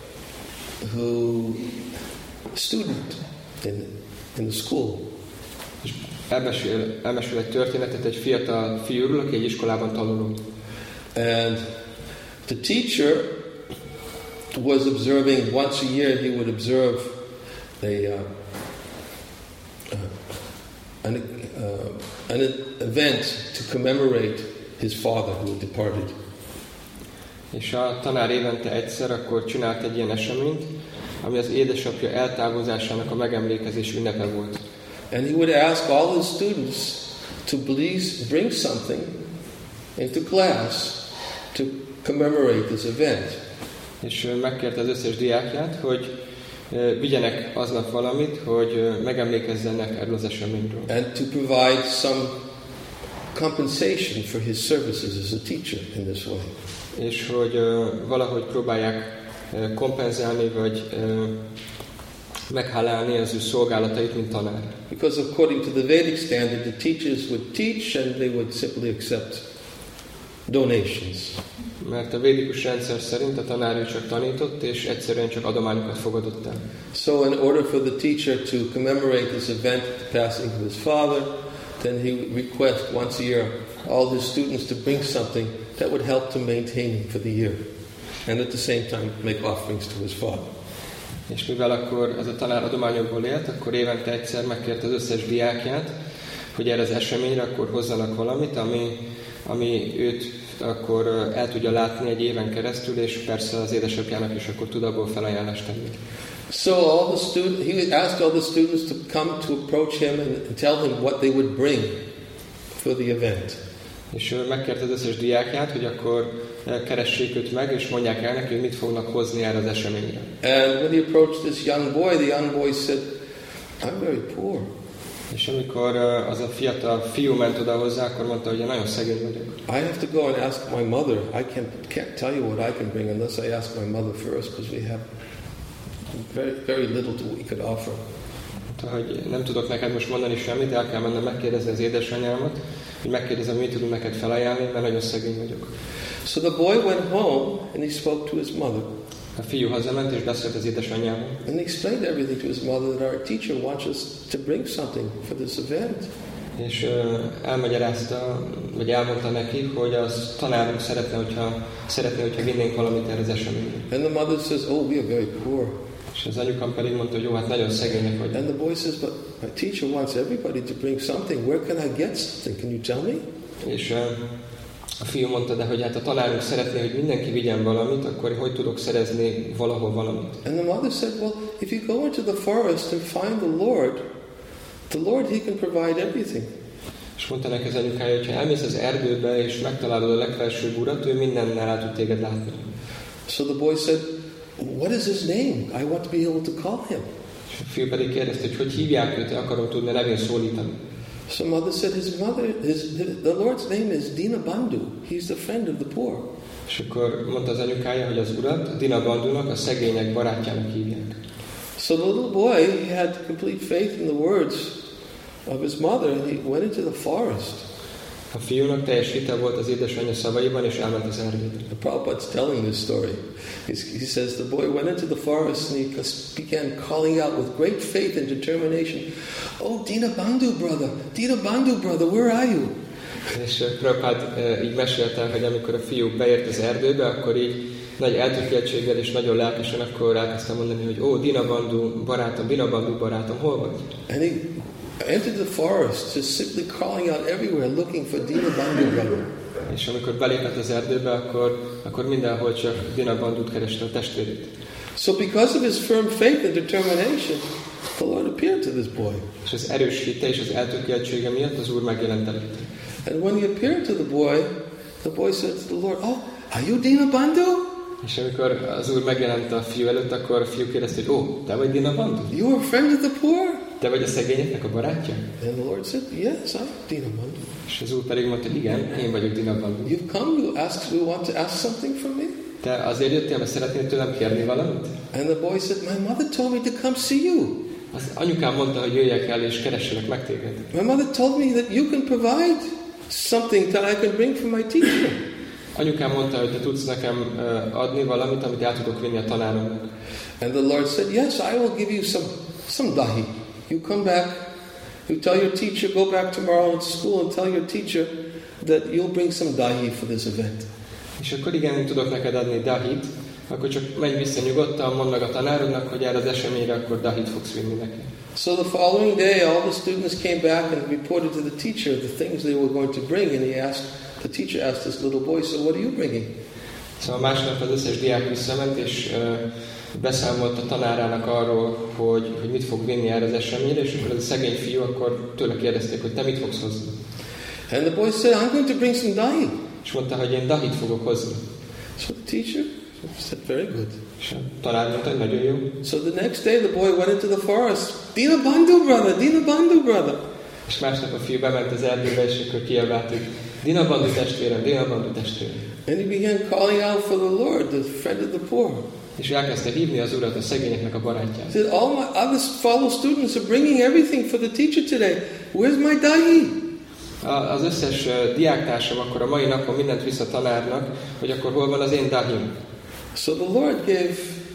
who, student in, in the school, És elmesél, elmesél egy történetet egy fiatal fiúról, aki egy iskolában tanuló. And the teacher was observing, once a year he would observe a, uh, uh, an, uh, an event to commemorate his father who had departed. És a tanár évente egyszer akkor csinált egy ilyen eseményt, ami az édesapja eltávozásának a megemlékezés ünnepe volt. And he would ask all his students to please bring something into class to commemorate this event. És megkérte az összes diákját, hogy vigyenek aznap valamit, hogy megemlékezzenek erről az eseményről. And to provide some compensation for his services as a teacher in this way. És hogy valahogy próbálják kompenzálni, vagy meghálálni az ő szolgálatait, mint tanár. Because according to the Vedic standard, the teachers would teach and they would simply accept donations. Mert a védikus rendszer szerint a tanár csak tanított, és egyszerűen csak adományokat fogadott el. So in order for the teacher to commemorate this event, the passing of his father, then he would request once a year all his students to bring something that would help to maintain him for the year. And at the same time make offerings to his father. És mivel akkor ez a tanár adományokból élt, akkor évente egyszer megkérte az összes diákját, hogy erre az eseményre akkor hozzanak valamit, ami, ami őt akkor el tudja látni egy éven keresztül, és persze az édesapjának is akkor tud abból felajánlást tenni. So all the students, he asked all the students to come to approach him and tell him what they would bring for the event. És ő megkérte az összes diákját, hogy akkor keressék őt meg, és mondják el neki, hogy mit fognak hozni erre az eseményre. And when he approached this young boy, the young boy said, "I'm very poor." És amikor az a fiatal fiú ment oda hozzá, akkor mondta, hogy én nagyon szegény vagyok. I have to go and ask my mother. I can't, can't tell you what I can bring unless I ask my mother first, because we have very, very little to we could offer. Hogy nem tudok neked most mondani semmit, el kell mennem megkérdezni az édesanyámat, hogy megkérdezem, mit tudunk neked felajánlni, mert nagyon szegény vagyok. So the boy went home and he spoke to his mother. A fiú hazament és beszélt az édesanyjával. And he explained everything to his mother, that our teacher wants us to bring something for this event. És uh, elmagyarázta, vagy elmondta neki, hogy az tanárunk szeretne, hogyha, szeretne, hogyha vinnénk valamit erre az eseményre. And the mother says, "Oh, we are very poor." És az anyukám pedig mondta, hogy jó, hát nagyon szegények vagyunk. And the boy says, "But my teacher wants everybody to bring something. Where can I get something? Can you tell me?" És uh, a fiú mondta, de hogy hát a tanárunk szeretné, hogy mindenki vigyen valamit, akkor hogy tudok szerezni valahol valamit? And the mother said, "Well, if you go into the forest and find the Lord, the Lord, He can provide everything." És mondta neki az anyukája, hogy ha elmész az erdőbe és megtalálod a legfelsőbb urat, ő mindennel el tud téged látni. So the boy said, "What is his name? I want to be able to call him." És a fiú pedig kérdezte, hogy hogy hívják őt, akarom tudni nevén szólítani. So mother said, his mother, his, the Lord's name is Dinabandhu. He's the friend of the poor. És akkor mondta az anyukája, hogy az urat Dinabandhunak, a szegények barátjának hívják. So the little boy, he had complete faith in the words of his mother, and he went into the forest. A fiúnak teljes hite volt az édesanyja szavaiban, és elment az erdőbe. The Prabhupada's telling this story. He's, he says the boy went into the forest and he began calling out with great faith and determination, "Oh, Dinabandhu brother, Dinabandhu brother, where are you?" És Prabhupád e, így mesélte, hogy amikor a fiú beért az erdőbe, akkor így nagy eltökéltséggel és nagyon lelkesen akkor elkezdtem mondani, hogy ó, Dinabandhu barátom, Dinabandhu barátom, hol vagy? And he entered the forest, just simply crawling out everywhere, looking for Dinabandhu brother. És amikor belépett az erdőbe, akkor, akkor mindenhol csak Dinabandhut kereste a testvérét. So because of his firm faith and determination, the Lord appeared to this boy. És az erős hite és az eltökéltsége miatt az Úr megjelent előtte. And when he appeared to the boy, the boy said to the Lord, "Oh, are you Dinabandhu?" És amikor az Úr megjelent a fiú előtt, akkor a fiú kérdezte, hogy ó, te vagy Dinabandhu? "You are a friend of the poor?" Te vagy a szegényeknek a barátja? And the Lord said, "Yes, I'm Dinabandhu." És az Úr pedig mondta, hogy igen, én vagyok Dinabandhu. You've come, you ask, you want to ask something from me? Te azért jöttél, mert szeretnél tőlem kérni valamit? And the boy said, "My mother told me to come see you. Az anyukám mondta, hogy jöjjek el és keresselek meg téged. My mother told me that you can provide something that I can bring for my teacher." Anyukám mondta, hogy te tudsz nekem adni valamit, amit el tudok vinni a tanáromnak. And the Lord said, "Yes, I will give you some some dahi. You come back You tell your teacher, go back tomorrow to school and tell your teacher that you'll bring some dahi for this event. És akkor igen, tudok neked adni dahit, akkor csak menj vissza nyugodtan, mondd meg a tanárodnak, hogy erre az eseményre akkor dahit fogsz vinni neki. So the following day, all the students came back and reported to the teacher the things they were going to bring, and he asked, the teacher asked this little boy, so what are you bringing? Szóval másnap az összes diák visszament, és uh, beszámolt a tanárának arról, hogy, hogy mit fog vinni erre az eseményre, és akkor az a szegény fiú, akkor tőle kérdezték, hogy te mit fogsz hozni. And the boy said, I'm going to bring some dahi. És mondta, hogy én dahit fogok hozni. So the teacher said, very good. És a tanár mondta, hogy nagyon jó. So the next day the boy went into the forest. Dina Bandhu brother, Dina Bandhu brother. És másnap a fiú bement az erdőbe, és akkor kiabált, hogy Dina Bandhu testvérem, Dina Bandhu testvérem. And he began calling out for the Lord, the friend of the poor. És elkezdte hívni az Urat, a szegényeknek a barátját. He said, all my other fellow students are bringing everything for the teacher today. Where's my dahi? Az összes uh, diáktársam akkor a mai napon mindent visz a tanárnak, hogy akkor hol van az én dahim. So the Lord gave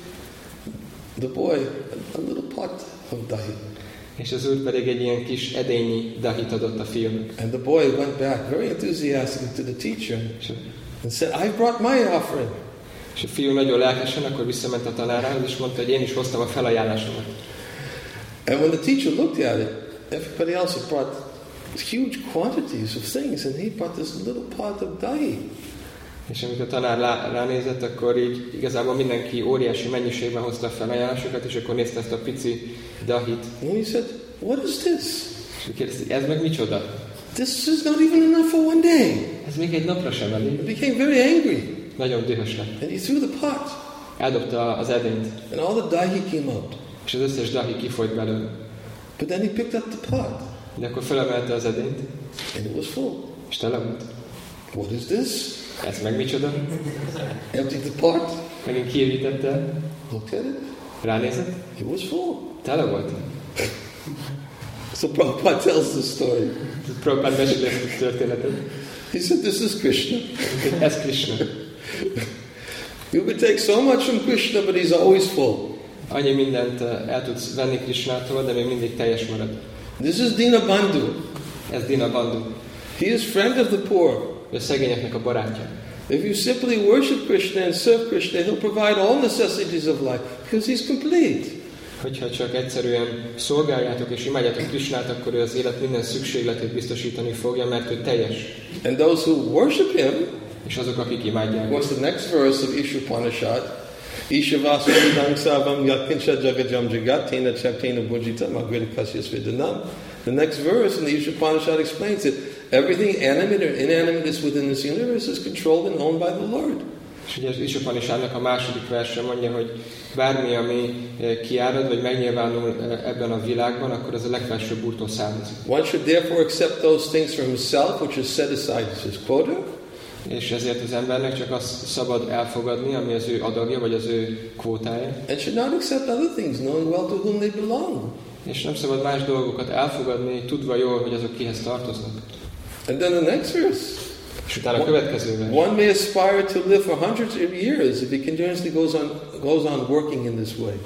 the boy a little pot of dahi. És az Úr pedig egy ilyen kis edényi dahit adott a fiúnak. And the boy went back very enthusiastic to the teacher and said, I brought my offering. És a fiú nagyon lelkesen akkor visszament a tanárához, és mondta, hogy én is hoztam a felajánlásomat. And when the teacher looked at it, everybody else had brought huge quantities of things, and he brought this little pot of dahi. És amikor a tanár ránézett, akkor így igazából mindenki óriási mennyiségben hozta a felajánlásokat, és akkor nézte ezt a pici dahit. And he said, what is this? És kérdezte, ez meg micsoda? This is not even enough for one day. Ez még egy napra sem elég. He became very angry. Nagyon dühös lett. And he threw the pot. Eldobta az edényt. And all the dahi came out. És az összes dahi kifolyt belőle. But then he picked up the pot. De akkor felemelte az edényt. And it was full. És tele volt. What is this? Ez meg micsoda? Emptied the pot. Megint kiürítette. Looked at it. Ránézett. It was full. Tele volt. So Prabhupada tells the story. Prabhupada meséli ezt a történetet. He said, this is Krishna. Ez Krishna. You could take so much from Krishna, but he's always full. Annyi mindent el tudsz venni Krishnától, de még mindig teljes marad. This is Dina Bandhu. Ez Dina Bandhu. He is friend of the poor. Ő a szegényeknek a barátja. If you simply worship Krishna and serve Krishna, he'll provide all necessities of life, because he's complete. Hogyha csak egyszerűen szolgáljátok és imádjátok Krishnát, akkor ő az élet minden szükségletét biztosítani fogja, mert ő teljes. And those who worship him, és azok, akik imádják. what's the next verse of Isha Upanishad? Isha Vasudang Savam Yakinsha Jagajam Jagat Tena Chaktena Bhujita Magvirikasyas Vidanam. The next verse in the Isha Upanishad explains it. Everything animate or inanimate is within this universe is controlled and owned by the Lord. És ugye az Isha Upanishadnak a második verse mondja, hogy bármi, ami kiárad, vagy megnyilvánul ebben a világban, akkor az a legfelsőbb úrtól származik. One should therefore accept those things for himself which is set aside as his quota. És ezért az embernek csak azt szabad elfogadni, ami az ő adagja, vagy az ő kvótája. And should not accept other things, knowing well to whom they belong. És nem szabad más dolgokat elfogadni, tudva jól, hogy azok kihez tartoznak. And then the next verse. És utána a következő vers. One may aspire to live for hundreds of years if he continuously goes on goes on working in this way.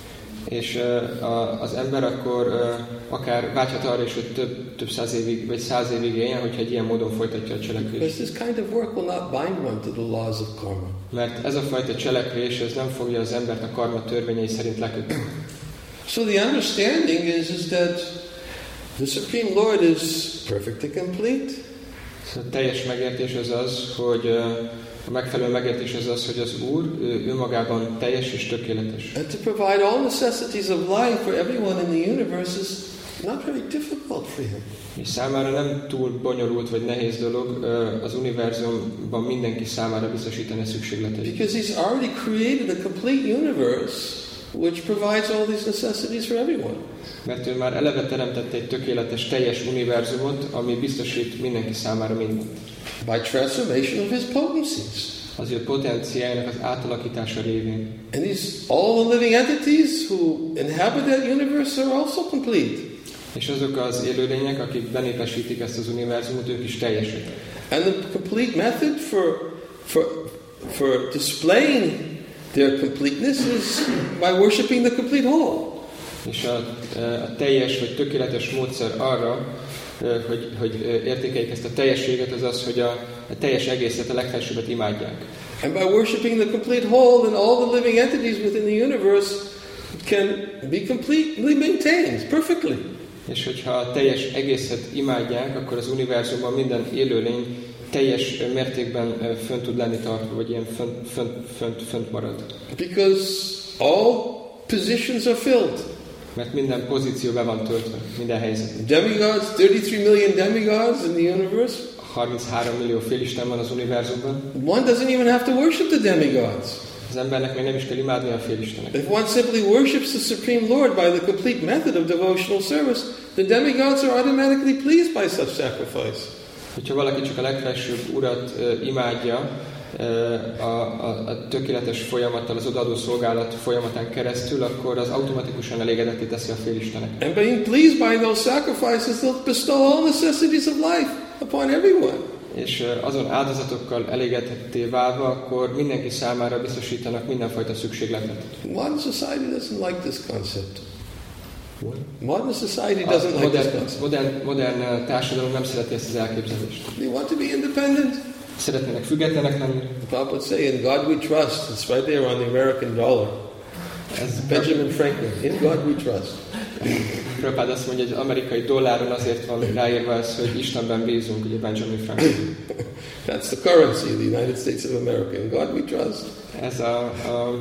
És uh, a, az ember akkor uh, akár vágyhat arra is, hogy több, több száz évig, vagy száz évig éljen, hogyha egy ilyen módon folytatja a cselekvést. Because this kind of work will not bind one to the laws of karma. Mert ez a fajta cselekvés, ez nem fogja az embert a karma törvényei szerint lekötni. So the understanding is, is that the Supreme Lord is perfectly complete. So a teljes megértés az az, hogy uh, a megfelelő megértés az az, hogy az Úr ő, ő magában teljes és tökéletes. And to provide all necessities of life for everyone in the universe is not very difficult for him. És számára nem túl bonyolult vagy nehéz dolog uh, az univerzumban mindenki számára biztosítani a szükségleteit. Because he's already created a complete universe which provides all these necessities for everyone. Mert ő már eleve teremtett egy tökéletes, teljes univerzumot, ami biztosít mindenki számára mindent. By transformation of his potencies. Az ő potenciájának az átalakítása révén. And these all the living entities who inhabit that universe are also complete. És azok az élőlények, akik benépesítik ezt az univerzumot, ők is teljesek. And the complete method for for for displaying their completeness is by worshiping the complete whole. És a, a teljes vagy tökéletes módszer arra, hogy, hogy értékeljék ezt a teljességet, az az, hogy a, a teljes egészet, a legfelsőbbet imádják. And by worshiping the complete whole, then all the living entities within the universe can be completely maintained, perfectly. És hogyha a teljes egészet imádják, akkor az univerzumban minden élőlény teljes mértékben fönt tud lenni tartva, vagy ilyen fönt, fönt, fönt, fönt marad. Because all positions are filled. Mert minden pozíció be van töltve, minden helyzet. Demigods, thirty-three million demigods in the universe. harminchárom millió félisten van az univerzumban. One doesn't even have to worship the demigods. Az embernek még nem is kell imádni a félisteneket. If one simply worships the Supreme Lord by the complete method of devotional service, the demigods are automatically pleased by such sacrifice. Hogyha valaki csak a legfelsőbb Urat uh, imádja, uh, a, a, a tökéletes folyamattal, az odaadó szolgálat folyamatán keresztül, akkor az automatikusan elégedetté teszi a félisteneket. And being pleased by those sacrifices, they'll bestow all necessities of life upon everyone. És azon áldozatokkal elégedetté válva, akkor mindenki számára biztosítanak mindenfajta szükségletet. Modern society doesn't like this concept. What? Modern society doesn't like modern, this concept. modern, modern társadalom nem szereti ezt az elképzelést. They want to be independent. Szeretnének függetlenek lenni. The Papa would say, in God we trust. It's right there on the American dollar. Ez Benjamin Franklin, in God we trust. Prabhupád azt mondja, hogy az amerikai dolláron azért van ráírva ez, hogy Istenben bízunk, ugye Benjamin Franklin. That's the currency of the United States of America. In God we trust. Ez a, a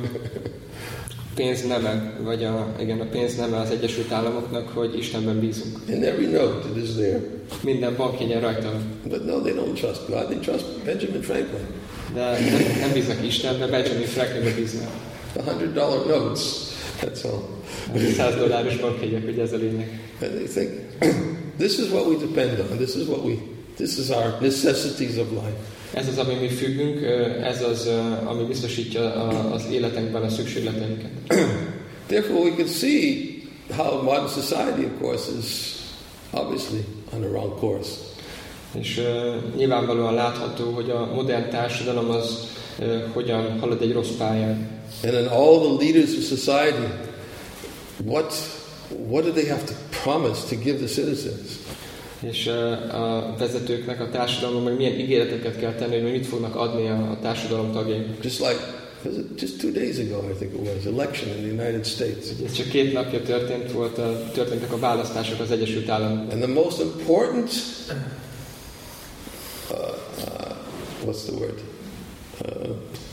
pénzneme, vagy a, igen, a pénzneme az Egyesült Államoknak, hogy Istenben bízunk. In every note it is there. Minden bankjegyen rajta van. But no, they don't trust God. They trust Benjamin Franklin. De nem, nem bíznak Istenbe, Benjamin Franklinbe bíznak. The hundred dollar notes. That's all. száz dolláros bankjegyek, ugye ez a lényeg. And they think, this is what we depend on. This is what we. This is our necessities of life. Ez az, ami mi függünk, ez az, ami biztosítja az életünkben a szükségleteinket. Therefore, we can see how modern society, of course, is obviously on the wrong course. És uh, nyilvánvalóan látható, hogy a modern társadalom az uh, hogyan halad egy rossz pályán. And then all the leaders of society, what what do they have to promise to give the citizens? És uh, a vezetőknek a társadalomban, hogy milyen ígéreteket kell tenni, hogy mit fognak adni a, a társadalom tagjainak. Just like, just two days ago, I think it was, election in the United States. Ez csak két napja történt, volt a, történtek a választások az Egyesült Államokban. And the most important, uh, uh, what's the word? Uh,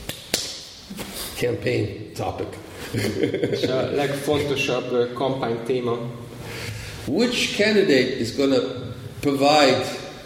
campaign topic. És a legfontosabb kampány téma, which candidate is going to provide,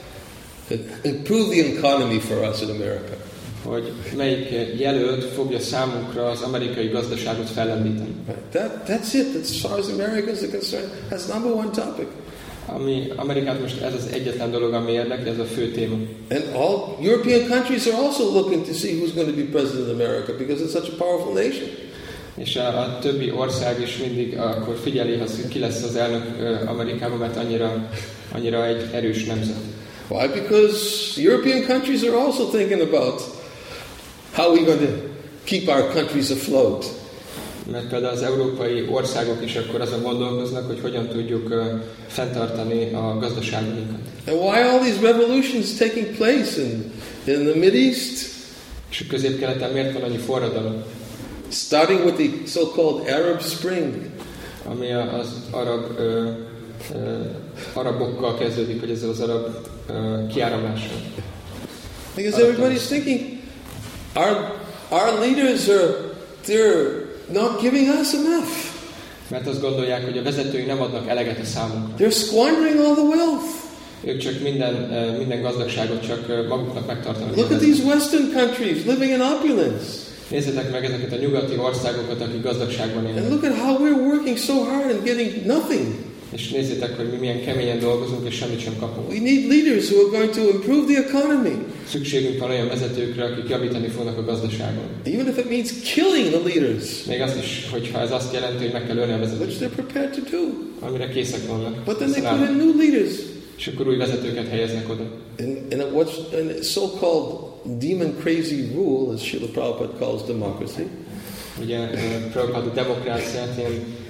improve the economy for us in America? hogy melyik jelölt fogja számunkra az amerikai gazdaságot fellendíteni. Right. That, that's it. That's, as far as Americans are concerned, that's number one topic. Ami Amerikát most ez az egyetlen dolog, ami érdekli, ez a fő téma. And all European countries are also looking to see who's going to be president of America because it's such a powerful nation. És a, a többi ország is mindig akkor figyeli, hogy ki lesz az elnök Amerikában, mert annyira, annyira egy erős nemzet. Why? Because European countries are also thinking about how we're going to keep our countries afloat. Mert például az európai országok is akkor azon gondolkoznak, hogy hogyan tudjuk uh, fenntartani a gazdaságunkat. And why all these revolutions taking place in, in the Mideast? És a Közép-Keleten miért van annyi forradalom? Starting with the so-called Arab Spring. Ami az arab, uh, uh, arabokkal kezdődik, hogy ezzel az arab uh, kiáramlással. Because everybody's thinking, our, our leaders are, they're not giving us enough. Mert azt gondolják, hogy a vezetői nem adnak eleget a számunkra. They're squandering all the wealth. Ők csak minden, minden gazdagságot csak maguknak megtartanak. Look at these Western countries living in opulence. Nézzétek meg ezeket a nyugati országokat, akik gazdagságban élnek. And look at how we're working so hard and getting nothing. És nézzétek, hogy mi milyen keményen dolgozunk, és semmit sem kapunk. We need leaders who are going to improve the economy. Szükségünk van olyan vezetőkre, akik javítani fognak a gazdaságon. Even if it means killing the leaders. Még azt is, hogyha ez azt jelenti, hogy meg kell ölni a Which vezetőket. they're prepared to do. Amire készek vannak. But then they put in new leaders. És akkor új vezetőket helyeznek oda. And, and what's and so-called demon crazy rule, as Srila Prabhupada calls democracy, Ugye Prabhupada demokráciát ilyen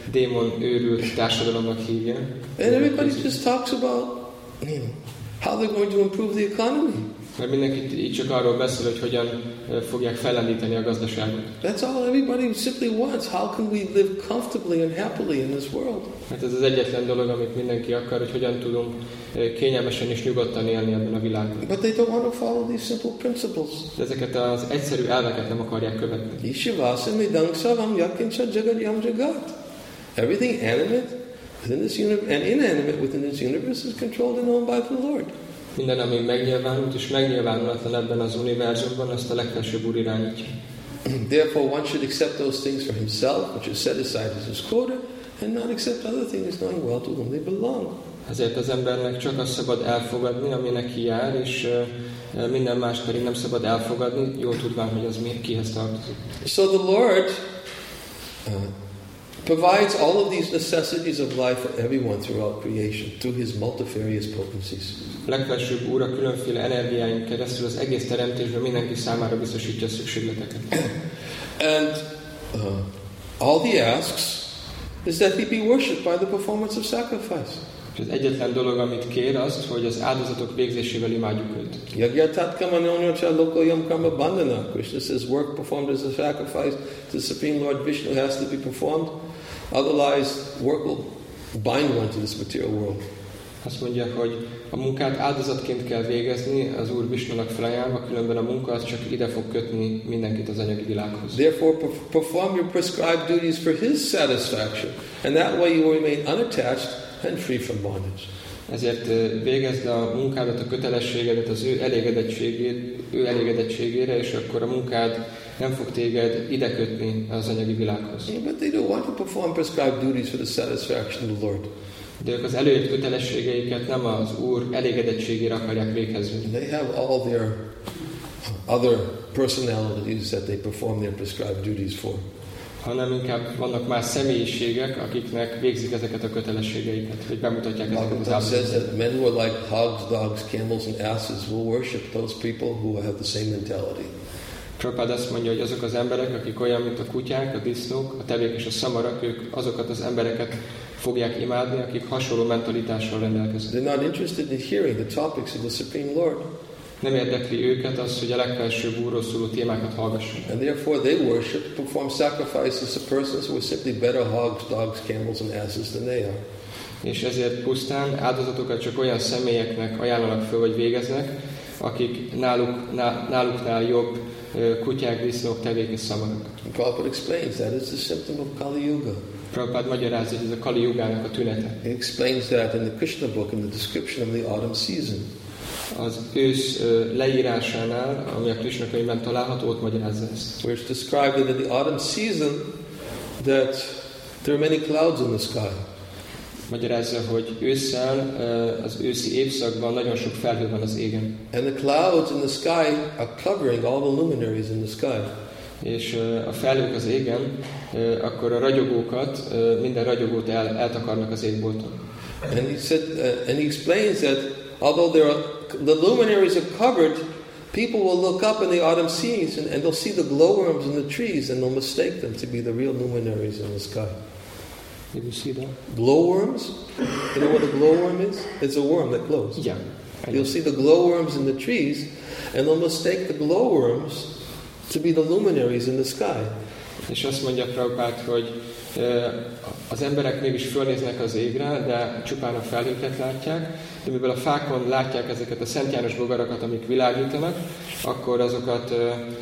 démon őrült társadalomnak hívja. And everybody just talks about, you know, how they're going to improve the economy. Mert mindenki így csak arról beszél, hogy hogyan fogják fellendíteni a gazdaságot. That's all everybody simply wants. How can we live comfortably and happily in this world? Hát ez az egyetlen dolog, amit mindenki akar, hogy hogyan tudunk kényelmesen és nyugodtan élni ebben a világban. But they don't want to follow these simple principles. De ezeket az egyszerű elveket nem akarják követni. Ishivasa midangsavam yakincha jagadyam jagat. Everything animate within this universe and inanimate within this universe is controlled and owned by the Lord. Minden, ami megnyilvánult és megnyilvánulatlan ebben az univerzumban, azt a legfelsőbb Úr irányítja. Therefore one should accept those things for himself, which is set aside as his quota, and not accept other things, knowing well to whom they belong. Ezért az embernek csak azt szabad elfogadni, ami neki jár, és uh, minden más pedig nem szabad elfogadni, jól tudván, hogy az mi, kihez tartozik. So the Lord uh, provides all of these necessities of life for everyone throughout creation, through his multifarious potencies. A legfelsőbb Úr a különféle energiáink keresztül az egész teremtésben mindenki számára biztosítja a szükségleteket. And uh, all he asks is that he be worshipped by the performance of sacrifice. És az egyetlen dolog, amit kér, azt, hogy az áldozatok végzésével imádjuk őt. Yagyatat kamanonyocha lokoyam karma bandhana. Krishna says work performed as a sacrifice to the Supreme Lord Vishnu has to be performed. Otherwise, work will bind one to this material world. Azt mondja, hogy a munkát áldozatként kell végezni az Úr Vishnunak felajánlva, különben a munka az csak ide fog kötni mindenkit az anyagi világhoz. Therefore, perform your prescribed duties for his satisfaction, and that way you will remain unattached and free from bondage. Ezért végezd a munkádat, a kötelességedet az ő elégedettségét, ő elégedettségére, és akkor a munkád nem fog téged ide kötni az anyagi világhoz. But they don't want to perform prescribed duties for the satisfaction of the Lord. De ők az előírt kötelességeiket nem az Úr elégedettségére akarják véghez vinni. They have all their other personalities that they perform their prescribed duties for. Hanem inkább vannak más személyiségek, akiknek végzik ezeket a kötelességeiket, hogy bemutatják ezeket az Bhagavatam says áldozatokat. that men who are like hogs, dogs, camels and asses will worship those people who have the same mentality. Prabhupád azt mondja, hogy azok az emberek, akik olyan, mint a kutyák, a disznók, a tevék és a szamarak, ők azokat az embereket fogják imádni, akik hasonló mentalitással rendelkeznek. They're not interested in hearing the topics of the Supreme Lord. Nem érdekli őket az, hogy a legfelsőbb Úrról szóló témákat hallgassanak. And therefore they worship, perform sacrifices to persons who are simply better hogs, dogs, camels and asses than they are. És ezért pusztán áldozatokat csak olyan személyeknek ajánlanak föl, vagy végeznek, akik náluk, náluknál jobb kutyák, disznók, tevék és szamarak. Prabhupada explains that it's a symptom of Kali Yuga. Prabhupád magyarázza, hogy ez a Kali Yugának a tünete. He explains that in the Krishna book in the description of the autumn season. Az ősz leírásánál, ami a Krishna könyvben található, ott magyarázza ezt. Where it's described that in the autumn season that there are many clouds in the sky. Magyarázza, hogy ősszel, az őszi évszakban nagyon sok felhő van az égen. And the clouds in the sky are covering all the luminaries in the sky. És a felhők az égen, akkor a ragyogókat, minden ragyogót el, eltakarnak az égbolton. And he said, uh, and he explains that although there are, the luminaries are covered, people will look up in the autumn season and they'll see the glowworms in the trees and they'll mistake them to be the real luminaries in the sky. Did you see that? Glowworms? You know what a glowworm is? It's a worm that glows. Yeah. You'll see the glowworms in the trees and they'll mistake the glowworms to be the luminaries in the sky. És azt mondja Prabhupád, hogy az emberek mégis fölnéznek az égre, de csupán a felhőket látják, de mivel a fákon látják ezeket a Szent János bogarakat, amik világítanak, akkor azokat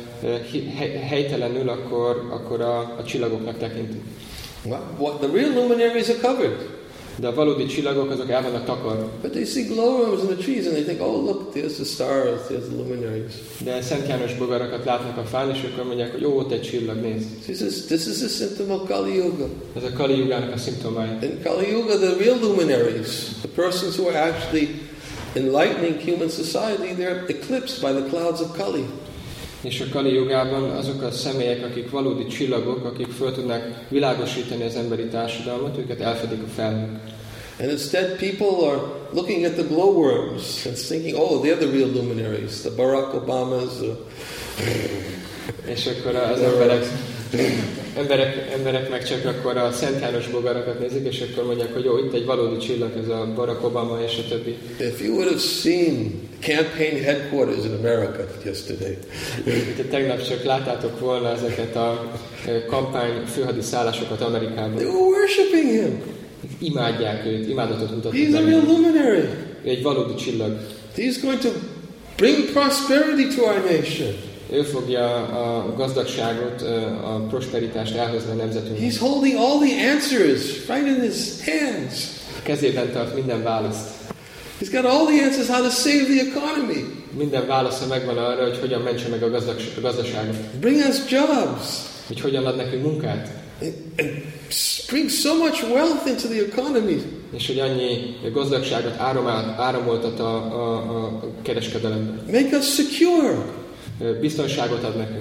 helytelenül akkor, akkor a, a csillagoknak tekintik. What, the real luminaries are covered. De a valódi csillagok azok el vannak takarva. But they see glowworms in the trees and they think, oh look, there's the stars, there's the luminaries. De Szent János bogarakat látnak a fán, és akkor mondják, hogy ó, ott egy csillag, nézd. This is, this is a symptom of Kali Yuga. Ez a Kali Yugának a szimptomája. In Kali Yuga, the real luminaries, the persons who are actually enlightening human society, they're eclipsed by the clouds of Kali. És a Kali Jugában azok a személyek, akik valódi csillagok, akik föl tudnak világosítani az emberi társadalmat, őket elfedik a felhők. And instead people are looking at the glowworms and thinking, oh, they're the real luminaries, the Barack Obamas. Uh, és akkor az emberek Emberek, emberek meg csak akkor a Szent János bogarakat nézik, és akkor mondják, hogy jó, itt egy valódi csillag, ez a Barack Obama és a többi. If you would have seen campaign headquarters in America yesterday, Te tegnap csak láttátok volna ezeket a kampány főhadiszállásokat Amerikában. they were worshiping him. Imádják őt, imádatot mutatnak. He's a real luminary. Ő egy valódi csillag. He's going to bring prosperity to our nation. Ő fogja a gazdagságot, a prosperitást elhozni a nemzetünknek. He's holding all the answers right in his hands. Kezében tart minden választ. He's got all the answers how to save the economy. Minden válasza megvan arra, hogy hogyan mentse meg a, gazdag, a gazdaságot. Bring us jobs. Hogy hogyan ad nekünk munkát. And, and bring so much wealth into the economy. És hogy annyi gazdagságot áramál, áramoltat a, a, a kereskedelemben. Make us secure. Biztonságot ad nekünk.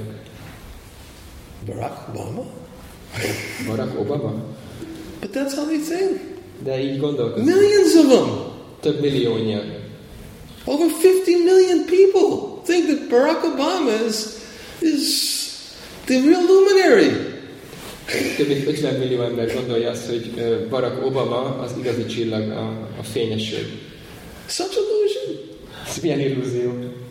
Barack Obama? Barack Obama? But that's how they think. De így gondolkoznak. Millions of them. Több milliónyian. Over fifty million people think that Barack Obama is, is the real luminary. Több mint ötven millió ember gondolja azt, hogy Barack Obama az igazi csillag, a, a fényesség. Such illusion. Ez milyen illúzió.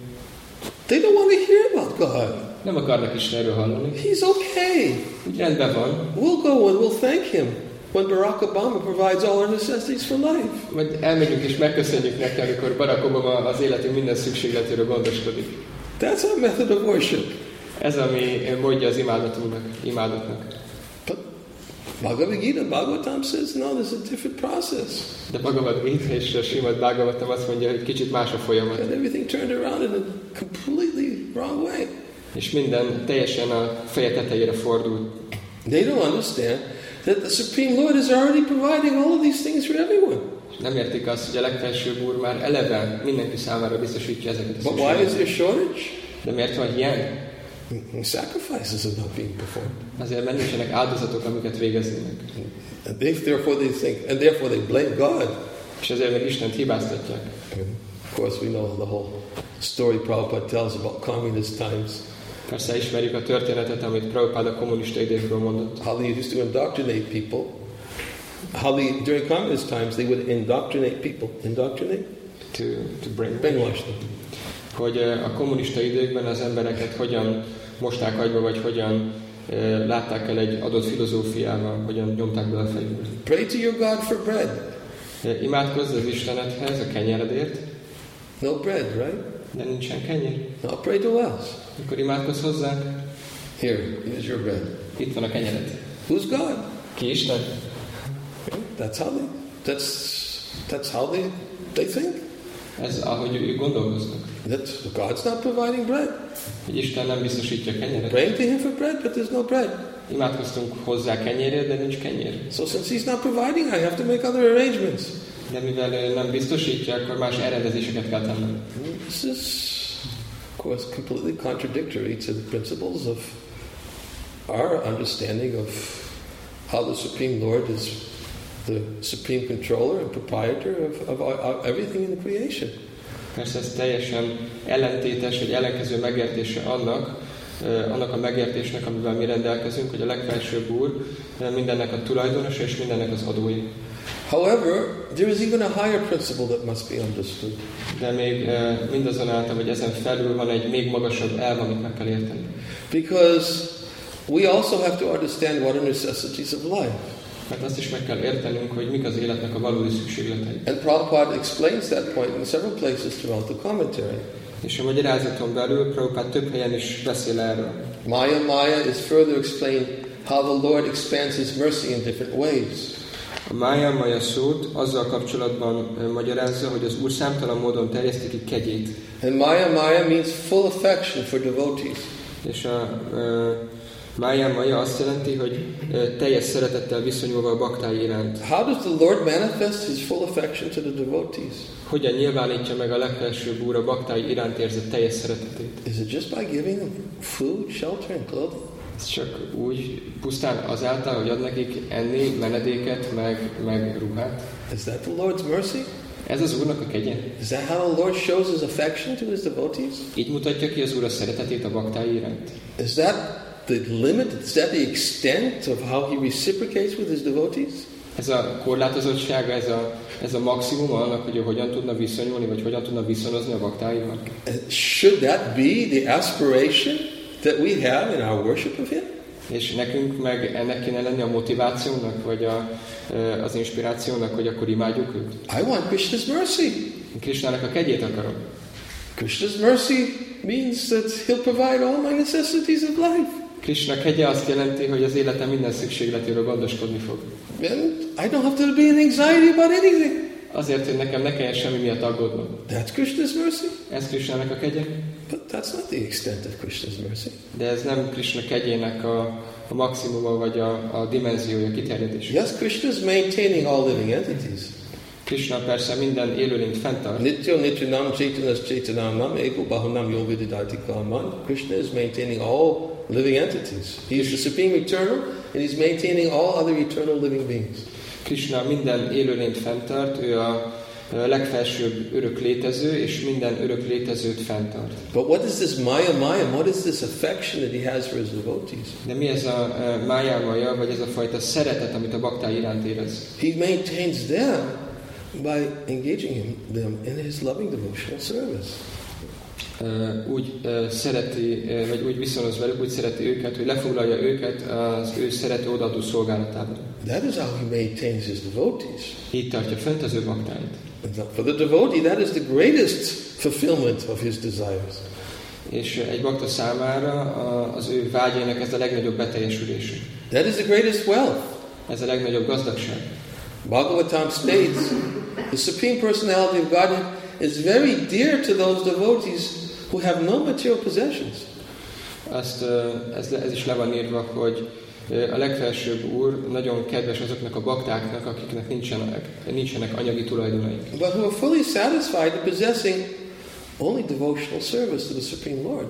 They don't want to hear about God. Nem akarnak Istenről hallani. He's okay. Úgy rendben van. We'll go and we'll thank him when Barack Obama provides all our necessities for life. Majd elmegyünk és megköszönjük neki, amikor Barack Obama az életünk minden szükségletéről gondoskodik. That's our method of worship. Ez, ami módja az imádatunknak, imádatnak. But Bhagavad Gita, Bhagavatam says, no, there's a different process. De Bhagavad Gita és a Srimad Bhagavatam azt mondja, hogy kicsit más a folyamat. And everything turned around in a completely wrong way. És minden teljesen a feje tetejére fordul. They don't understand that the Supreme Lord is already providing all of these things for everyone. Nem értik azt, hogy a legfelsőbb Úr már eleve mindenki számára biztosítja ezeket a But why is there szükségleteket. shortage? De miért van hiány? Sacrifices are not being performed. Azért, mert nincsenek áldozatok, amiket végeznének. And they, therefore they think, and therefore they blame God. És ezért meg Istent hibáztatják. And of course we know the whole story Prabhupada tells about communist times. Persze ismerjük a történetet, amit Prabhupád a kommunista időkről mondott. How they used to indoctrinate people. How they, during communist times, they would indoctrinate people. Indoctrinate? To, to bring. Brainwash them. Hogy a kommunista időkben az embereket hogyan mosták agyba, vagy hogyan uh, látták el egy adott filozófiával, hogyan nyomták be a fejükbe. Pray to your God for bread. Uh, imádkozz az Istenedhez a kenyeredért. No bread, right? De nincsen kenyér. Now pray to us. Akkor imádkozz hozzánk. Here, here's your bread. Itt van a kenyered. Who's God? Ki Isten? That's how they. That's that's how they they think. Ez ahogy ők gondolkoznak. That God's not providing bread. Hogy Isten nem biztosítja kenyeret. Praying to Him for bread, but there's no bread. Imádkoztunk hozzá kenyérért, de nincs kenyér. So since He's not providing, I have to make other arrangements. De mivel ő nem biztosítja, akkor más elrendezéseket kell tennem. This is, of course, completely contradictory to the principles of our understanding of how the Supreme Lord is the supreme controller and proprietor of, of, of everything in the creation. Persze ez teljesen ellentétes, vagy ellenkező megértése annak, eh, annak a megértésnek, amivel mi rendelkezünk, hogy a legfelsőbb Úr mindennek a tulajdonosa és mindennek az adói. However, there is even a higher principle that must be understood. De még eh, mindazonáltal, hogy ezen felül van egy még magasabb elv, amit meg kell érteni. Because we also have to understand what are necessities of life. Mert azt is meg kell értenünk, hogy mik az életnek a valódi szükségletei. And Prabhupada explains that point in several places throughout the commentary. És a magyarázaton belül Prabhupád több helyen is beszél erről. Maya Maya is further explained how the Lord expands His mercy in different ways. A Maya Maya szót azzal kapcsolatban uh, magyarázza, hogy az Úr számtalan módon terjeszti ki kegyét. And Maya Maya means full affection for devotees. És a uh, Maya Maya azt jelenti, hogy uh, teljes szeretettel viszonyulva a baktái iránt. How does the Lord manifest His full affection to the devotees? Hogyan nyilvánítja meg a legfelsőbb Úr a baktái iránt érzett teljes szeretetét? Is it just by giving them food, shelter and clothing? Ez csak úgy, pusztán azáltal, hogy ad nekik enni, menedéket, meg, meg ruhát. Is that the Lord's mercy? Ez az Úrnak a kegye. Is that how the Lord shows His affection to His devotees? Így mutatja ki az Úr a szeretetét a baktái iránt. Is that the limit? Is that the extent of how he reciprocates with his devotees? Ez a korlátozottsága, ez a, ez a maximum annak, hogy ő hogyan tudna viszonyulni, vagy hogyan tudna viszonozni a baktáival? Should that be the aspiration that we have in our worship of him? És nekünk meg ennek kéne lenni a motivációnak, vagy a, az inspirációnak, hogy akkor imádjuk őt. I want Krishna's mercy. Krisnának a kegyét akarom. Krishna's mercy means that he'll provide all my necessities of life. Krishna kegye azt jelenti, hogy az életem minden szükségletéről gondoskodni fog. And I don't have to be in anxiety about anything. Azért, hogy nekem ne kelljen semmi miatt aggódnom. That's Krishna's mercy. Ez Krishnának a kegye. But that's not the extent of Krishna's mercy. De ez nem Krishna kegyének a, a maximuma, vagy a, a dimenziója, kiterjedés. Yes, Krishna is maintaining all living entities. Krishna persze minden élőlényt fenntart. Nityo nityanam chaitanas chaitanam eko bahunam yovididati kaman. Krishna is maintaining all living entities. He is the supreme eternal, and he's maintaining all other eternal living beings. Krishna minden élőlényt fenntart, ő a legfelsőbb örök létező, és minden örök létezőt fenntart. But what is this maya maya? What is this affection that he has for his devotees? De mi ez a uh, maya maya, vagy ez a fajta szeretet, amit a baktái iránt érez? He maintains them by engaging him, them in his loving devotional service. Uh, úgy uh, szereti, uh, vagy úgy viszonoz velük, úgy szereti őket, hogy lefoglalja őket az ő szerető odaadó szolgálatában. That is how he maintains his devotees. Így tartja fent az ő baktáit. For the devotee, that is the greatest fulfillment of his desires. És egy bakta számára az ő vágyainak ez a legnagyobb beteljesülése. That is the greatest wealth. Ez a legnagyobb gazdagság. Bhagavatam states, the Supreme Personality of Godhead is very dear to those devotees who have no material possessions. Azt, ez, ez is le van írva, hogy a legfelsőbb Úr nagyon kedves azoknak a baktáknak, akiknek nincsenek, nincsenek anyagi tulajdonaik. But who are fully satisfied in possessing only devotional service to the Supreme Lord.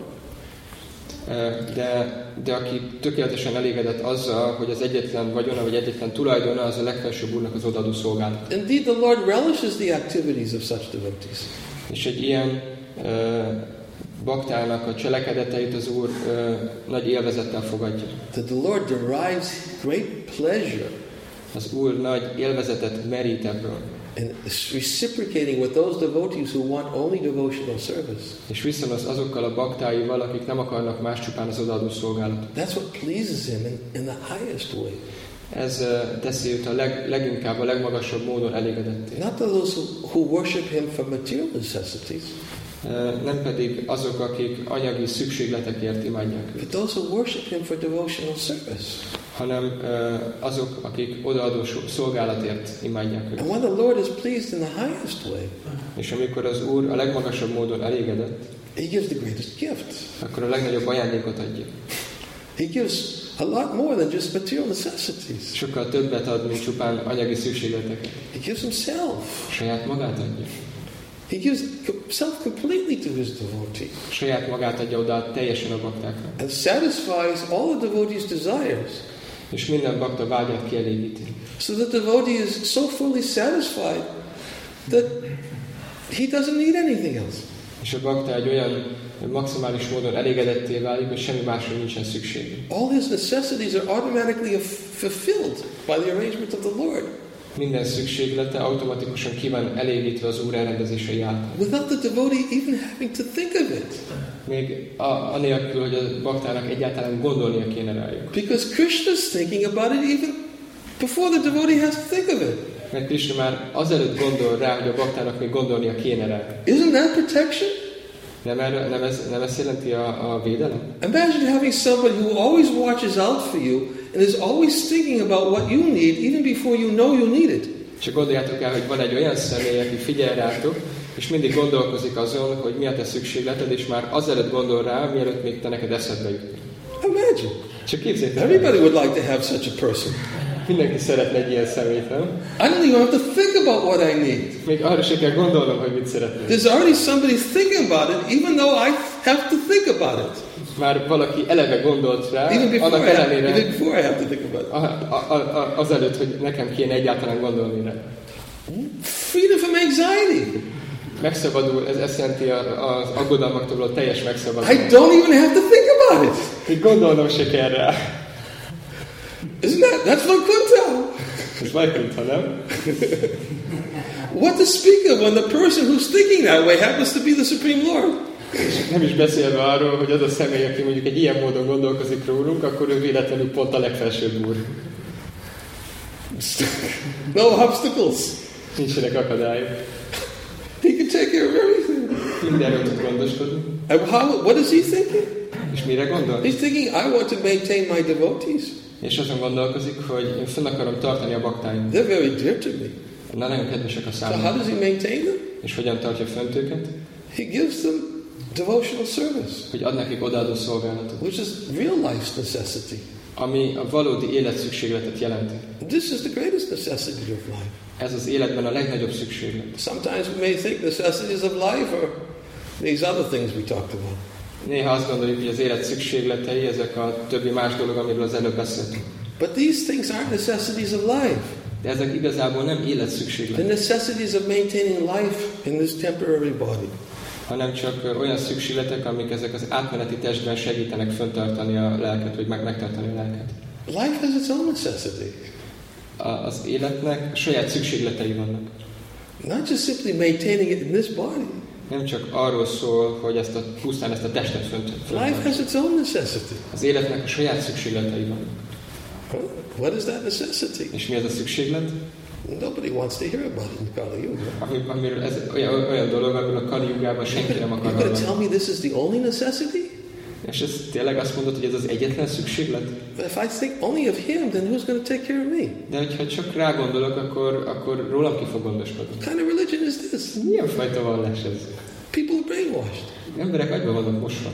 De, de aki tökéletesen elégedett azzal, hogy az egyetlen vagyona, vagy egyetlen tulajdona az a legfelsőbb Úrnak az odaadó szolgálat. Indeed, the Lord relishes the activities of such devotees. És egy ilyen uh, baktának a cselekedeteit az Úr uh, nagy élvezettel fogadja. That the Lord derives great pleasure. Az Úr nagy élvezetet merít ebből. And reciprocating with those devotees who want only devotional service. És viszonoz azokkal a baktáival, akik nem akarnak más csupán az odaadó szolgálatot. That's what pleases him in, in the highest way. Ez uh, teszi őt a leg, leginkább a legmagasabb módon elégedetté. Not those who, who worship him for material necessities. Uh, nem pedig azok, akik anyagi szükségletekért imádják őt. But those who worship him for devotional service. Hanem uh, azok, akik odaadó szolgálatért imádják őt. And when the Lord is pleased in the highest way, és amikor az Úr a legmagasabb módon elégedett, he gives the greatest gift. akkor a legnagyobb ajándékot adja. He gives a lot more than just material necessities. Sokkal többet ad, mint csupán anyagi szükségleteket. He gives himself. Saját magát adja. He gives himself completely to his devotee. Saját magát adja oda teljesen a baktákra. And satisfies all the devotee's desires. És minden bakta vágyát kielégíti. So the devotee is so fully satisfied that he doesn't need anything else. És a bakta egy olyan maximális módon elégedetté válik, hogy semmi másra nincsen szüksége. All his necessities are automatically fulfilled by the arrangement of the Lord. Minden szükséglete automatikusan ki van elégítve az Úr elrendezései által. Without the devotee even having to think of it. Még a, anélkül, hogy a baktának egyáltalán gondolnia kéne rájuk. Because Krishna's thinking about it even before the devotee has to think of it. Mert Krishna már azelőtt gondol rá, hogy a baktának még gondolnia kéne rá. Isn't that protection? Nem, erre, nem, ez, nem ez jelenti a, a védelem? Imagine having somebody who always watches out for you and is always thinking about what you need even before you know you need it. Csak gondoljátok el, hogy van egy olyan személy, aki figyel rátok, és mindig gondolkozik azon, hogy mi a te szükségleted, és már azelőtt gondol rá, mielőtt még te neked eszedbe jut. Imagine. Csak képzeljétek. Everybody would like to have such a person. Mindenki szeretne egy ilyen személyt, nem? I don't even have to think about what I need. Még arra se kell gondolnom, hogy mit szeretnék. There's already somebody thinking about it, even though I have to think about it. Már valaki eleve gondolt rá, Even before, annak I, have, ellenére, even before I have to think about it. a, a, a, azelőtt, hogy nekem kéne egyáltalán gondolni rá. Freedom from anxiety. megszabadul, ez ezt jelenti a- az aggodalmaktól a teljes I megszabadulás. don't even have to think about it. Hogy gondolnom se kell rá. Isn't that? That's what Kuntal. Ez vajkint, ha nem? What to speak of when the person who's thinking that way happens to be the Supreme Lord? És nem is beszélve arról, hogy az a személy, aki mondjuk egy ilyen módon gondolkozik rólunk, akkor ő véletlenül pont a legfelsőbb úr. No obstacles. Nincsenek akadályok. He can take care of everything. Mindenről tud gondoskodni. And how, what is he thinking? És mire gondol? He's thinking, I want to maintain my devotees. És azon gondolkozik, hogy én fenn akarom tartani a baktáimat. They're very dear to me. Na, nagyon kedvesek a So how számomra. does he maintain them? És hogyan tartja fönt őket? He gives them devotional service, Hogy ad nekik odaadó szolgálatot. which is real life's necessity. Ami a valódi életszükségletet jelenti. This is the greatest necessity of life. Ez az életben a legnagyobb szükséglet. Sometimes we may think necessities of life are these other things we talked about. Néha azt gondoljuk, hogy az élet szükségletei, ezek a többi más dolog, amiről az előbb beszéltünk. But these things aren't necessities of life. De ezek igazából nem The életszükségletek, necessities of maintaining life in this temporary body. hanem csak olyan szükségletek, amik ezek az átmeneti testben segítenek föntartani a lelket, vagy meg megtartani a lelket. Life has its own necessity. A, az életnek saját szükségletei vannak. Not just simply maintaining it in this body. Nem csak arról szól, hogy ezt a, pusztán ezt a testet fönt, Life föntartani. has its own necessity. Az életnek a saját szükségletei vannak. Huh? What is that necessity? És mi ez a szükséglet? Nobody wants to hear about it in Kali Yuga. Ami, amiről ez olyan, olyan dolog, amiről a Kali Jugában senki nem akar You're going to hallani. tell me this is the only necessity? És ez tényleg azt mondod, hogy ez az egyetlen szükséglet? But if I think only of him, then who's going to take care of me? De hogyha csak rá gondolok, akkor, akkor rólam ki fog gondoskodni. What kind of religion is this? Milyen fajta vallás ez? People are brainwashed. Emberek agyba vannak mosva.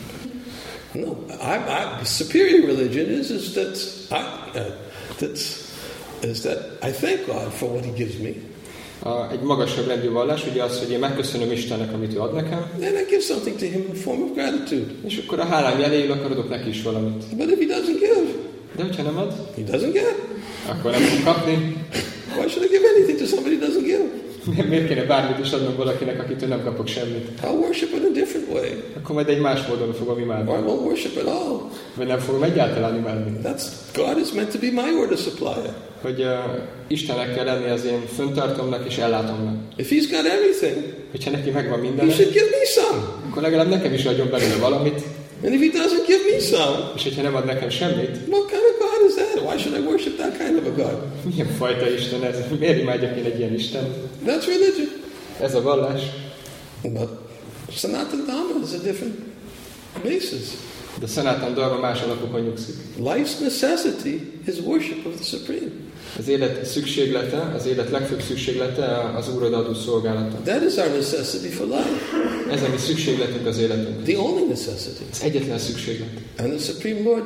No, I, I, superior religion is is that I uh, that's is that I thank God for what He gives me, A, egy magasabb rendű vallás ugye az, hogy én megköszönöm Istennek, amit ő ad nekem, and I give something to Him in the form of gratitude. és akkor a hálám jeléül akkor adok neki is valamit. But if He doesn't give, De hogyha nem ad, He doesn't get. akkor nem fog kapni. Why should I give anything to somebody who doesn't give? Miért kéne bármit is adnom valakinek, akitől nem kapok semmit? I'll worship in a different way, Akkor majd egy más módon fogom imádni. or I won't worship at all. Vagy nem fogom egyáltalán imádni. That's God is meant to be my order supplier. Hogy uh, Istennek kell lenni az én föntartomnak és ellátomnak. If He's got everything, Hogyha neki megvan He minden, should give me some. akkor legalább nekem is adjon belőle valamit, And if He doesn't give me some, és hogyha nem ad nekem semmit, what kind of God is that? Why should I worship that kind of a God? milyen fajta Isten ez? Miért imádjak én egy ilyen Isten? That's religion. Ez a vallás. But Sanatana Dharma is a different basis. De Sanatana Dharma más alapokon nyugszik. Life's necessity is worship of the Supreme. Az élet szükséglete, az élet legfőbb szükséglete az Úrod adó szolgálata. That is our necessity for life. Ez a mi szükségletünk az életünk. The only necessity. Ez egyetlen szükséglet. And the Supreme Lord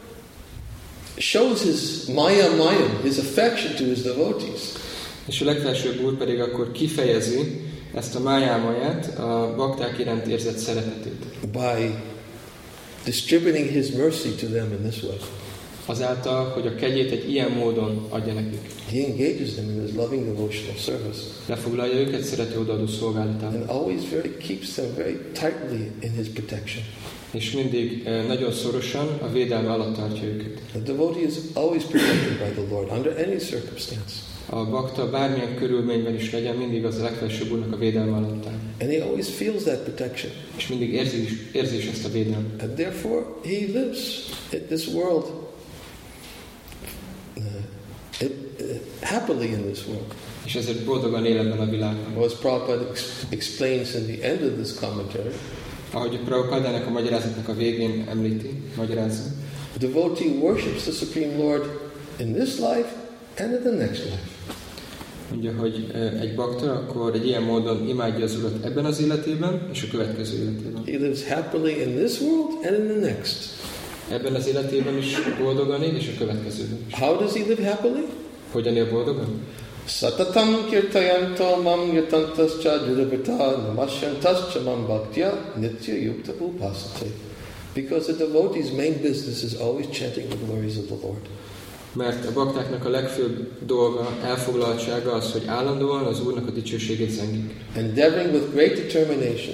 shows his maya mayam, his affection to his devotees. És a legfelsőbb Úr pedig akkor kifejezi ezt a májámaját, a bakták iránt érzett szeretetét. By distributing his mercy to them in this way. Azáltal, hogy a kegyét egy ilyen módon adja nekik. He engages them in his loving devotional service. Lefoglalja őket szerető odaadó szolgálatában. And always very keeps them very tightly in his protection. És mindig eh, nagyon szorosan a védelme alatt tartja őket. The devotee is always protected by the Lord under any circumstance. A bakta bármilyen körülményben is legyen, mindig az a legfelsőbb Úrnak a védelme alatt áll. And he always feels that protection. És mindig érzi is, érzi is ezt a védelmet. And therefore he lives in this world uh, it, uh, happily in this world. És ezért boldogan él ebben a világban. As Prabhupada ex- explains in the end of this commentary, Ahogy Prabhupada-nek a magyarázatnak a végén említi, magyarázza, the devotee worships the Supreme Lord in this life and in the next life. mondja, hogy eh, egy bakta akkor egy ilyen módon imádja az Urat ebben az életében és a következő életében. He lives happily in this world and in the next. Ebben az életében is boldogan él, és a következőben is. How does he live happily? Hogyan él boldogan? Satatam kirtayanto mam yatantascha judavita namasyantascha mam bhaktya nitya yukta upasate. Because the devotee's main business is always chanting the glories of the Lord. Mert a baktáknak a legfőbb dolga, elfoglaltsága az, hogy állandóan az Úrnak a dicsőségét zengik. Endeavoring with great determination,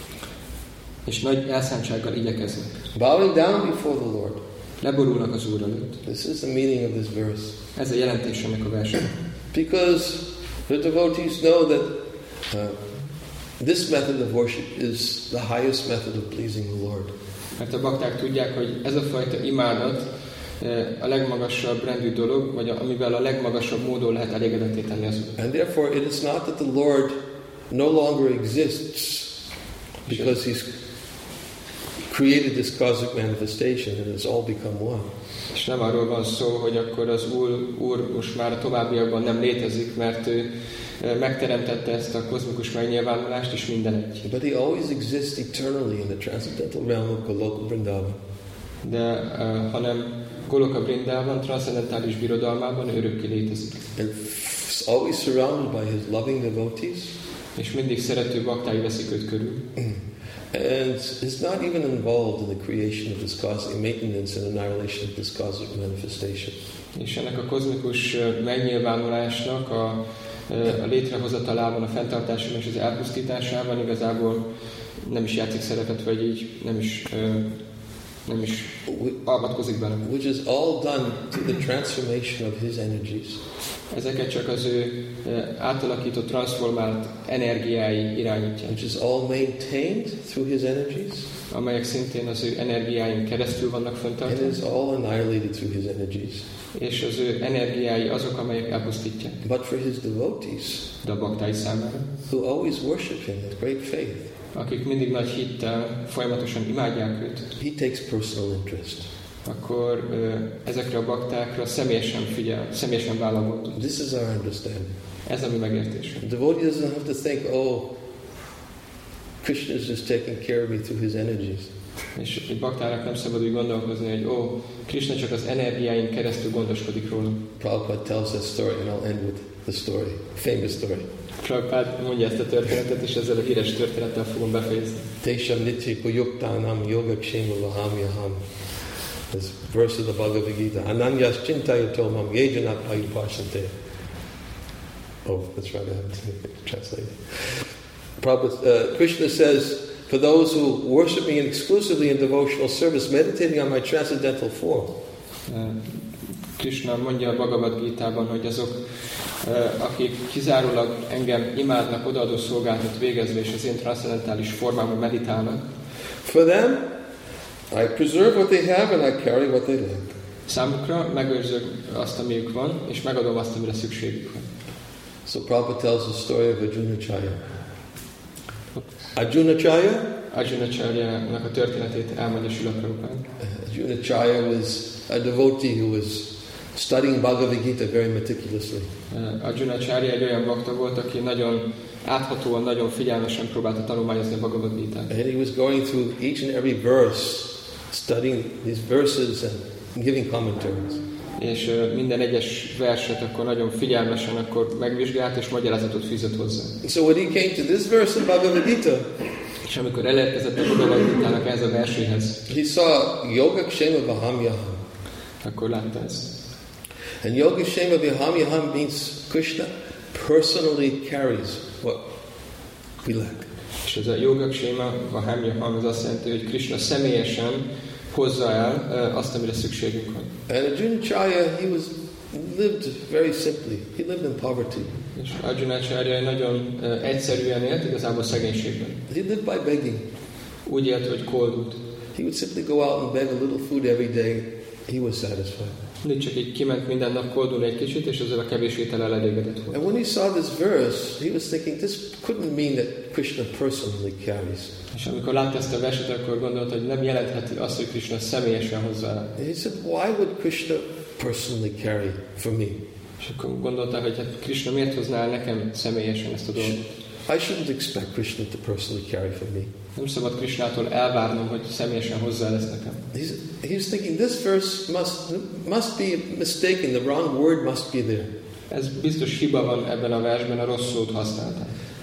És nagy elszántsággal igyekeznek. bowing down before the Lord. Leborulnak az Úr előtt. This is the meaning of this verse. Ez a jelentés ennek a versnek. Because the devotees know that uh, this method of worship is the highest method of pleasing the Lord. Mert a bakták tudják, hogy ez a fajta imádat a legmagasabb rendű dolog, vagy amivel a legmagasabb módon lehet elégedetté tenni az Úr. And therefore it is not that the Lord no longer exists because He's created this cosmic manifestation and it's all become one. És nem arról van szó, hogy akkor az Úr, Úr most már a továbbiakban nem létezik, mert ő megteremtette ezt a kozmikus megnyilvánulást, és minden egy. But He always exists eternally in the transcendental realm of Goloka Vrindavan. De uh, hanem Goloka Vrindavan transzcendentális birodalmában örökké létezik. And f- always surrounded by His loving devotees. És mindig szerető baktái veszik őt körül. And is not even involved in the creation of this cosmic maintenance and annihilation of this cosmic manifestation. És ennek a kozmikus megnyilvánulásnak a, a létrehozatalában, a fenntartásában és az elpusztításában igazából nem is játszik szerepet, vagy így nem is, nem is avatkozik bele. Which is all done through the transformation of His energies. Ezeket csak az ő átalakított, transformált energiái irányítják. Which is all maintained through His energies. Amelyek szintén az ő energiáin keresztül vannak fenntartva. And is all annihilated through His energies. És az ő energiái azok, amelyek elpusztítják. But for His devotees, de a baktái számára, who always worship Him with great faith, akik mindig nagy hittel folyamatosan imádják őt, He takes personal interest. akkor ezekre a baktákra személyesen figyel, személyesen vállal. This is our understanding. Ez a mi megértésünk. The devotee doesn't have to think, oh, Krishna is just taking care of me through His energies. És egy baktának nem szabad úgy gondolkozni, hogy ó, oh, Krishna csak az energiáin keresztül gondoskodik róla. Prabhupada tells that story, and I'll end with the story, famous story. Prabhupada mondja ezt a történetet, és ezzel a híres történettel fogom befejezni. Tesham niti puyuktanam yogakshema vahamyaham. This verse of the Bhagavad Gita. Ananyas chintayatomam yejanat ayupashante. Oh, that's right, I haven't translated. Prabhupada, uh, Krishna says, for those who worship me exclusively in devotional service, meditating on my transcendental form. Krishna mondja a Bhagavad Gitában, hogy azok, akik kizárólag engem imádnak, odaadó szolgálatot végezve, és az én transzcendentális formámon meditálnak. For them, I preserve what they have and I carry what they lack. Számukra megőrzök azt, amiük van, és megadom azt, amire szükségük van. So Prabhupada tells the story of Arjunacharya. Arjunacharya? Arjunacharya-nak a történetét elmondja Srila Prabhupada. Arjunacharya was a devotee who was studying Bhagavad Gita very meticulously. Arjunacharya egy olyan bakta volt, aki nagyon áthatóan, nagyon figyelmesen próbálta tanulmányozni a Bhagavad Gitát. And he was going through each and every verse, studying these verses and giving commentaries. És minden egyes verset akkor nagyon figyelmesen akkor megvizsgált és magyarázatot fűzött hozzá. So when he came to this verse of Bhagavad Gita, és amikor elérkezett a Bhagavad Gitának ez a verséhez, he saw Yogakshema Vahamyaham. Akkor látta ezt. And Yogakshema Vahamyaham means Krishna personally carries what we lack. És ez a Yogakshema Vahamyaham, az azt jelenti, hogy Krishna személyesen hozza el azt, amire szükségünk van. And Arjunacharya, he was lived very simply. He lived in poverty. És Arjunacharya nagyon uh, egyszerűen élt, igazából szegénységben. He lived by begging. Úgy élt, hogy koldult. He would simply go out and beg a little food every day. He was satisfied. Mindig csak így kiment minden nap koldulni egy kicsit, és ezzel a kevés étellel elégedett volt. And when he saw this verse, he was thinking, this couldn't mean that Krishna personally carries. És amikor látta ezt a verset, akkor gondolta, hogy nem jelentheti azt, hogy Krishna személyesen hozzá el. And he said, why would Krishna personally carry for me? És akkor gondolta, hogy hát Krishna miért hozná el nekem személyesen ezt a dolgot? I shouldn't expect Krishna to personally carry for me. Nem szabad Krishnától elvárnom, hogy személyesen hozzá lesz nekem. He's, he was thinking, this verse must, must be mistaken, the wrong word must be there. Ez biztos hiba van ebben a versben, a rossz szót használták.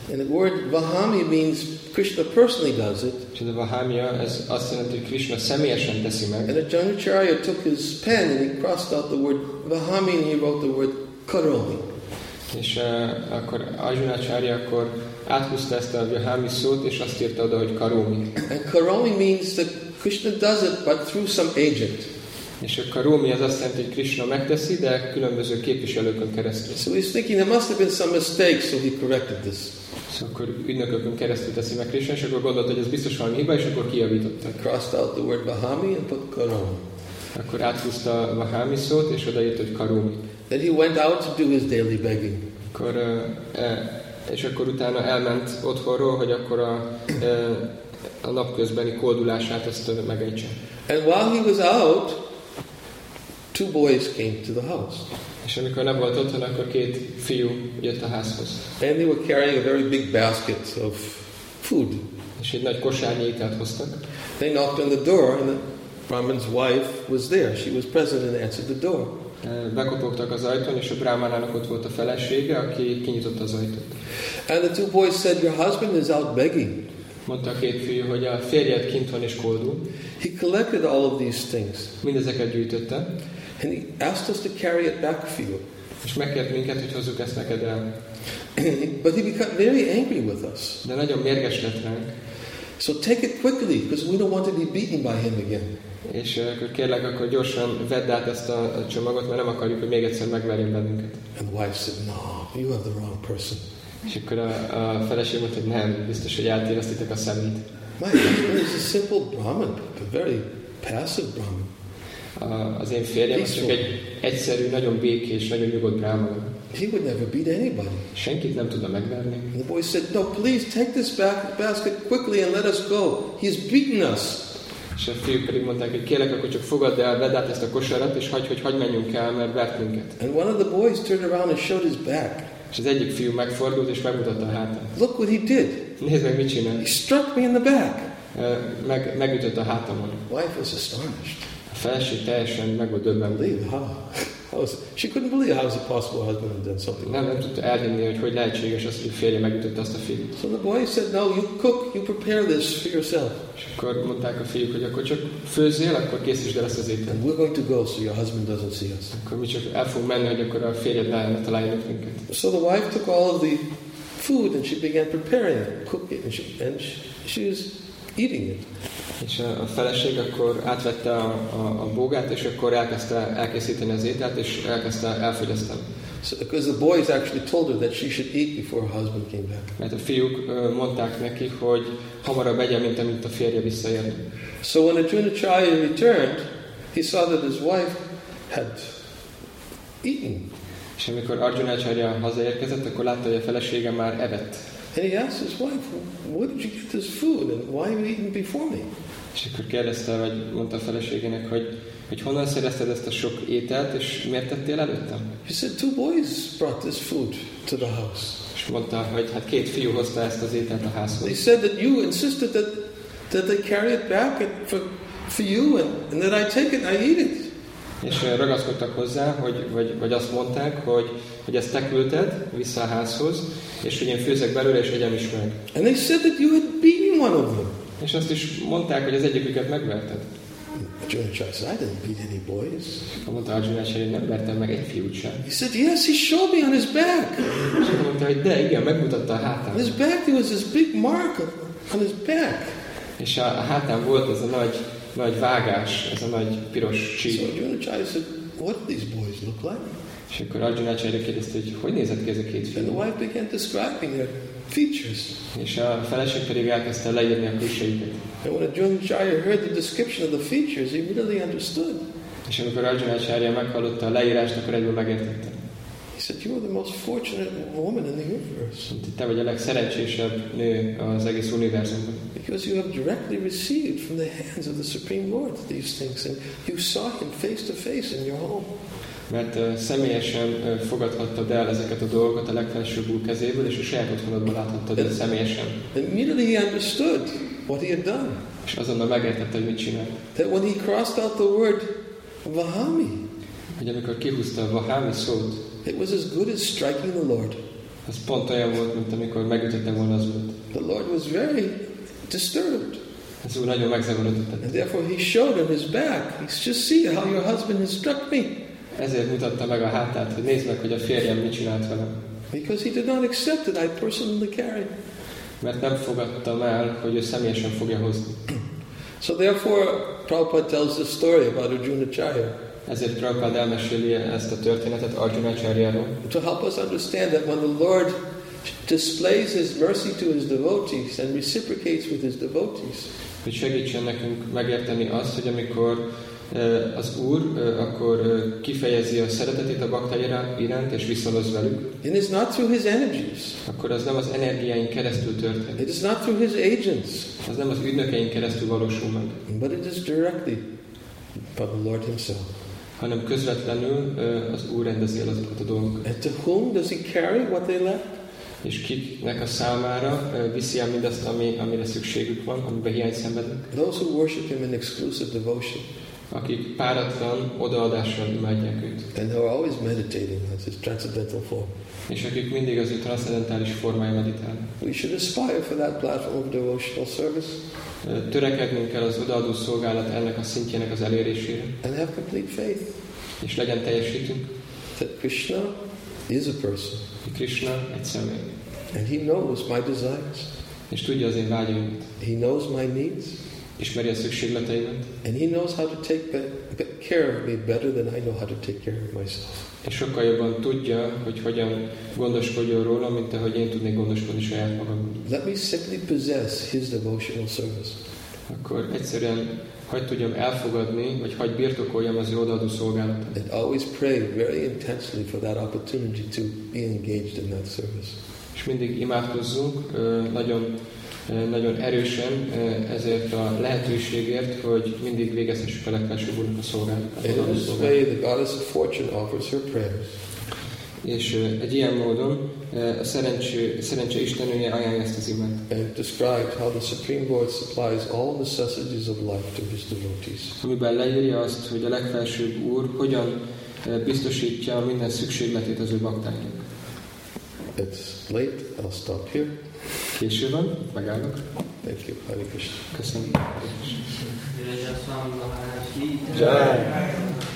And the word Vahami means Krishna personally does it. És ez a Vahámia, ez azt jelenti, hogy Krishna személyesen teszi meg. And Arjunacharya took his pen and he crossed out the word Vahami and he wrote the word Karomi. És uh, akkor Arjunacharya akkor áthúzta ezt a Vahámi szót, és azt írta oda, hogy Karomi. And Karomi means that Krishna does it, but through some agent. És a Karomi az azt jelenti, hogy Krishna megteszi, de különböző képviselőkön keresztül. So he's thinking there must have been some mistake, so he corrected this. Szóval akkor ügynökökön keresztül teszi meg Krishna, és akkor gondolta, hogy ez biztos valami hiba, és akkor kijavította. Crossed out the word Vahami and put Karomi. Akkor áthúzta a Vahámi szót, és odaírt, hogy Karomi. Then he went out to do his daily begging. Akkor, uh, e, és akkor utána elment otthonról, hogy akkor a, e, a napközbeni koldulását ezt megejtse. And while he was out, two boys came to the house. És amikor nem volt otthon, akkor két fiú jött a házhoz. And they were carrying a very big basket of food. És egy nagy kosárnyi ételt hoztak. They knocked on the door and the Brahman's wife was there. She was present and answered the door. Bekopogtak az ajtón, és a brámánának ott volt a felesége, aki kinyitotta az ajtót. And the two boys said, your husband is out begging. Mondta a két fiú, hogy a férjed kint van és koldul. He collected all of these things. Mindezeket gyűjtötte. And he asked us to carry it back for you. És megkért minket, hogy hozzuk ezt neked el. But he became very angry with us. De nagyon mérges lett ránk. So take it quickly, because we don't want to be beaten by him again. És akkor kérlek, akkor gyorsan vedd át ezt a, a csomagot, mert nem akarjuk, hogy még egyszer megverjen bennünket. And the wife said, no, you have the wrong person. És akkor a, a feleség mondta, hogy nem, biztos, hogy eltévesztitek a szemét. My husband is a simple Brahmin, a very passive Brahmin. A, az én férjem az csak egy egyszerű, nagyon békés, nagyon nyugodt bráhmana. He would never beat anybody. Senkit nem tudna megverni. And the boy said, no, please take this back, basket quickly and let us go. He's beaten us. És a fiúk pedig mondták, hogy kérlek, akkor csak fogadd el, vedd át ezt a kosarat, és hagyj, hogy hagyj menjünk el, mert vert minket. And one of the boys turned around and showed his back. És az egyik fiú megfordult, és megmutatta a hátát. Look what he did. Nézd meg, mit csinál. He struck me in the back. Meg, megütött a hátamon. The wife was astonished. A feleség teljesen meg volt döbbenve. Believe how? How was, she couldn't believe how was it possible her husband had done something. Nem, nem tudta elhinni, hogy hogy lehetséges az, hogy a férje megütötte azt a fiút. So the boy said, no, you cook, you prepare this for yourself. És akkor mondták a fiúk, hogy akkor csak főzzél, akkor készítsd el ezt az ételt. And we're going to go so your husband doesn't see us. Akkor mi csak el fogunk menni, hogy akkor a férjed ne találjon minket. So the wife took all of the food and she began preparing it, cook it, and she, and she, she was eating it. És a feleség akkor átvette a, a, a bógát, és akkor elkezdte elkészíteni az ételt, és elkezdte elfogyasztani. So, because the boys actually told her that she should eat before her husband came back. Mert a fiúk mondták neki, hogy hamarabb egyen, mint amint a férje visszaérne. So when Arjunacharya returned, he saw that his wife had eaten. És amikor Arjunacharya hazaérkezett, akkor látta, hogy a felesége már evett. And he asked his wife, where did you get this food and why have you eaten before me? És akkor kérdezte, vagy mondta a feleségének, hogy, hogy honnan szerezted ezt a sok ételt, és miért tettél előttem? He said, two boys brought this food to the house. És mondta, hogy hát két fiú hozta ezt az ételt a házhoz. They said that you insisted that, that they carry it back and for, for you and, and that I take it and I eat it. És ragaszkodtak hozzá, hogy, vagy, vagy azt mondták, hogy, hogy ezt te küldted vissza a házhoz, és hogy én főzek belőle, és egyem is meg. And they said that you had beaten one of them. És azt is mondták, hogy az egyiküket megverted. Arjunacharya said, I didn't beat any boys. Mondta Arjunacharya, hogy nem vertem meg egy fiút sem. He said, yes, he showed me on his back. És akkor mondta, hogy de, igen, megmutatta a hátán. On his back there was this big mark on his back. És a, a hátán volt ez a nagy, nagy vágás, ez a nagy piros csík. So Arjunacharya said, what do these boys look like? És akkor Arjunacharya kérdezte, hogy hogy nézett ki ez a két And the fiú. wife began describing their features. És a feleség pedig elkezdte leírni a külsejüket. And when Arjunacharya heard the description of the features, he really understood. És amikor Arjunacharya meghallotta a leírást, akkor egyből megértette. He said, you are the most fortunate woman in the universe. Te vagy a legszerencsésebb nő az egész univerzumban. Because you have directly received from the hands of the Supreme Lord these things, and you saw him face to face in your home. Mert uh, személyesen uh, fogadhattad el ezeket a dolgokat a legfelsőbb úr kezéből, és a saját otthonodban láthattad el személyesen. Immediately he understood what he had done. És azonnal megértette, hogy mit csinál. That when he crossed out the word Vahami, hogy amikor kihúzta a Vahami szót, it was as good as striking the Lord. Ez pont olyan volt, mint amikor megütötte volna az urat. The Lord was very disturbed. Az úr nagyon megzavarodott. And therefore he showed on his back. He's just see how your husband has struck me. Ezért mutatta meg a hátát, hogy nézd meg, hogy a férjem mit csinált velem. Because he did not accept that I personally carry. Mert nem fogadtam el, hogy ő személyesen fogja hozni. So therefore, Prabhupada tells the story about Arjunacharya. Ezért Prabhupada elmeséli ezt a történetet Arjunacharjáról. To help us understand that when the Lord displays His mercy to His devotees and reciprocates with His devotees, hogy segítsen nekünk megérteni azt, hogy amikor az Úr akkor kifejezi a szeretetét a baktáira iránt, és viszonyoz velük. It is not through His energies. Akkor az nem az energiáink keresztül történik. It is not through His agents. Az nem az ügynökeink keresztül valósul meg. But it is directly from the Lord Himself. Hanem közvetlenül az Úr rendezi el azokat a dolgokat. And to whom does He carry what they left? És kiknek a számára viszi el mindazt, ami, amire szükségük van, amiben hiány szenvednek. Those who worship Him in exclusive devotion. Akik páratlan odaadással imádják őt. And who are always meditating on His transcendental form. És akik mindig az ő transzendentális formája meditálnak. We should aspire for that platform of devotional service. Törekednünk kell az odaadó szolgálat ennek a szintjének az elérésére. And have complete faith. És legyen teljesítünk. That Krishna is a person. Krishna egy személy. And He knows my desires. És tudja az én vágyaimat. He knows my needs. Ismeri a szükségleteimet. And He knows how to take care of me better than I know how to take care of myself. És sokkal jobban tudja, hogy hogyan gondoskodjon róla, mint ahogy én tudnék gondoskodni saját magamról. Let me simply possess His devotional service. Akkor egyszerűen hagy tudjam elfogadni, vagy hagy birtokoljam az ő odaadó szolgálatot. And always pray very intensely for that opportunity to be engaged in that service. És mindig imádkozzunk nagyon, nagyon erősen ezért a lehetőségért, hogy mindig végezhessük a legfelsőbb Úrnak a szolgálatot. In this way, the goddess of fortune offers her prayers. És egy ilyen módon a szerencsé, szerencse Istennője ajánlja ezt az imát. And described how the Supreme Lord supplies all necessities of life to His devotees. Amiben leírja azt, hogy a legfelsőbb Úr hogyan biztosítja minden szükségletét az ő baktáinak. It's late, I'll stop here. Késő van, megállok. Thank you, Hare Krishna. Köszönöm. Jai.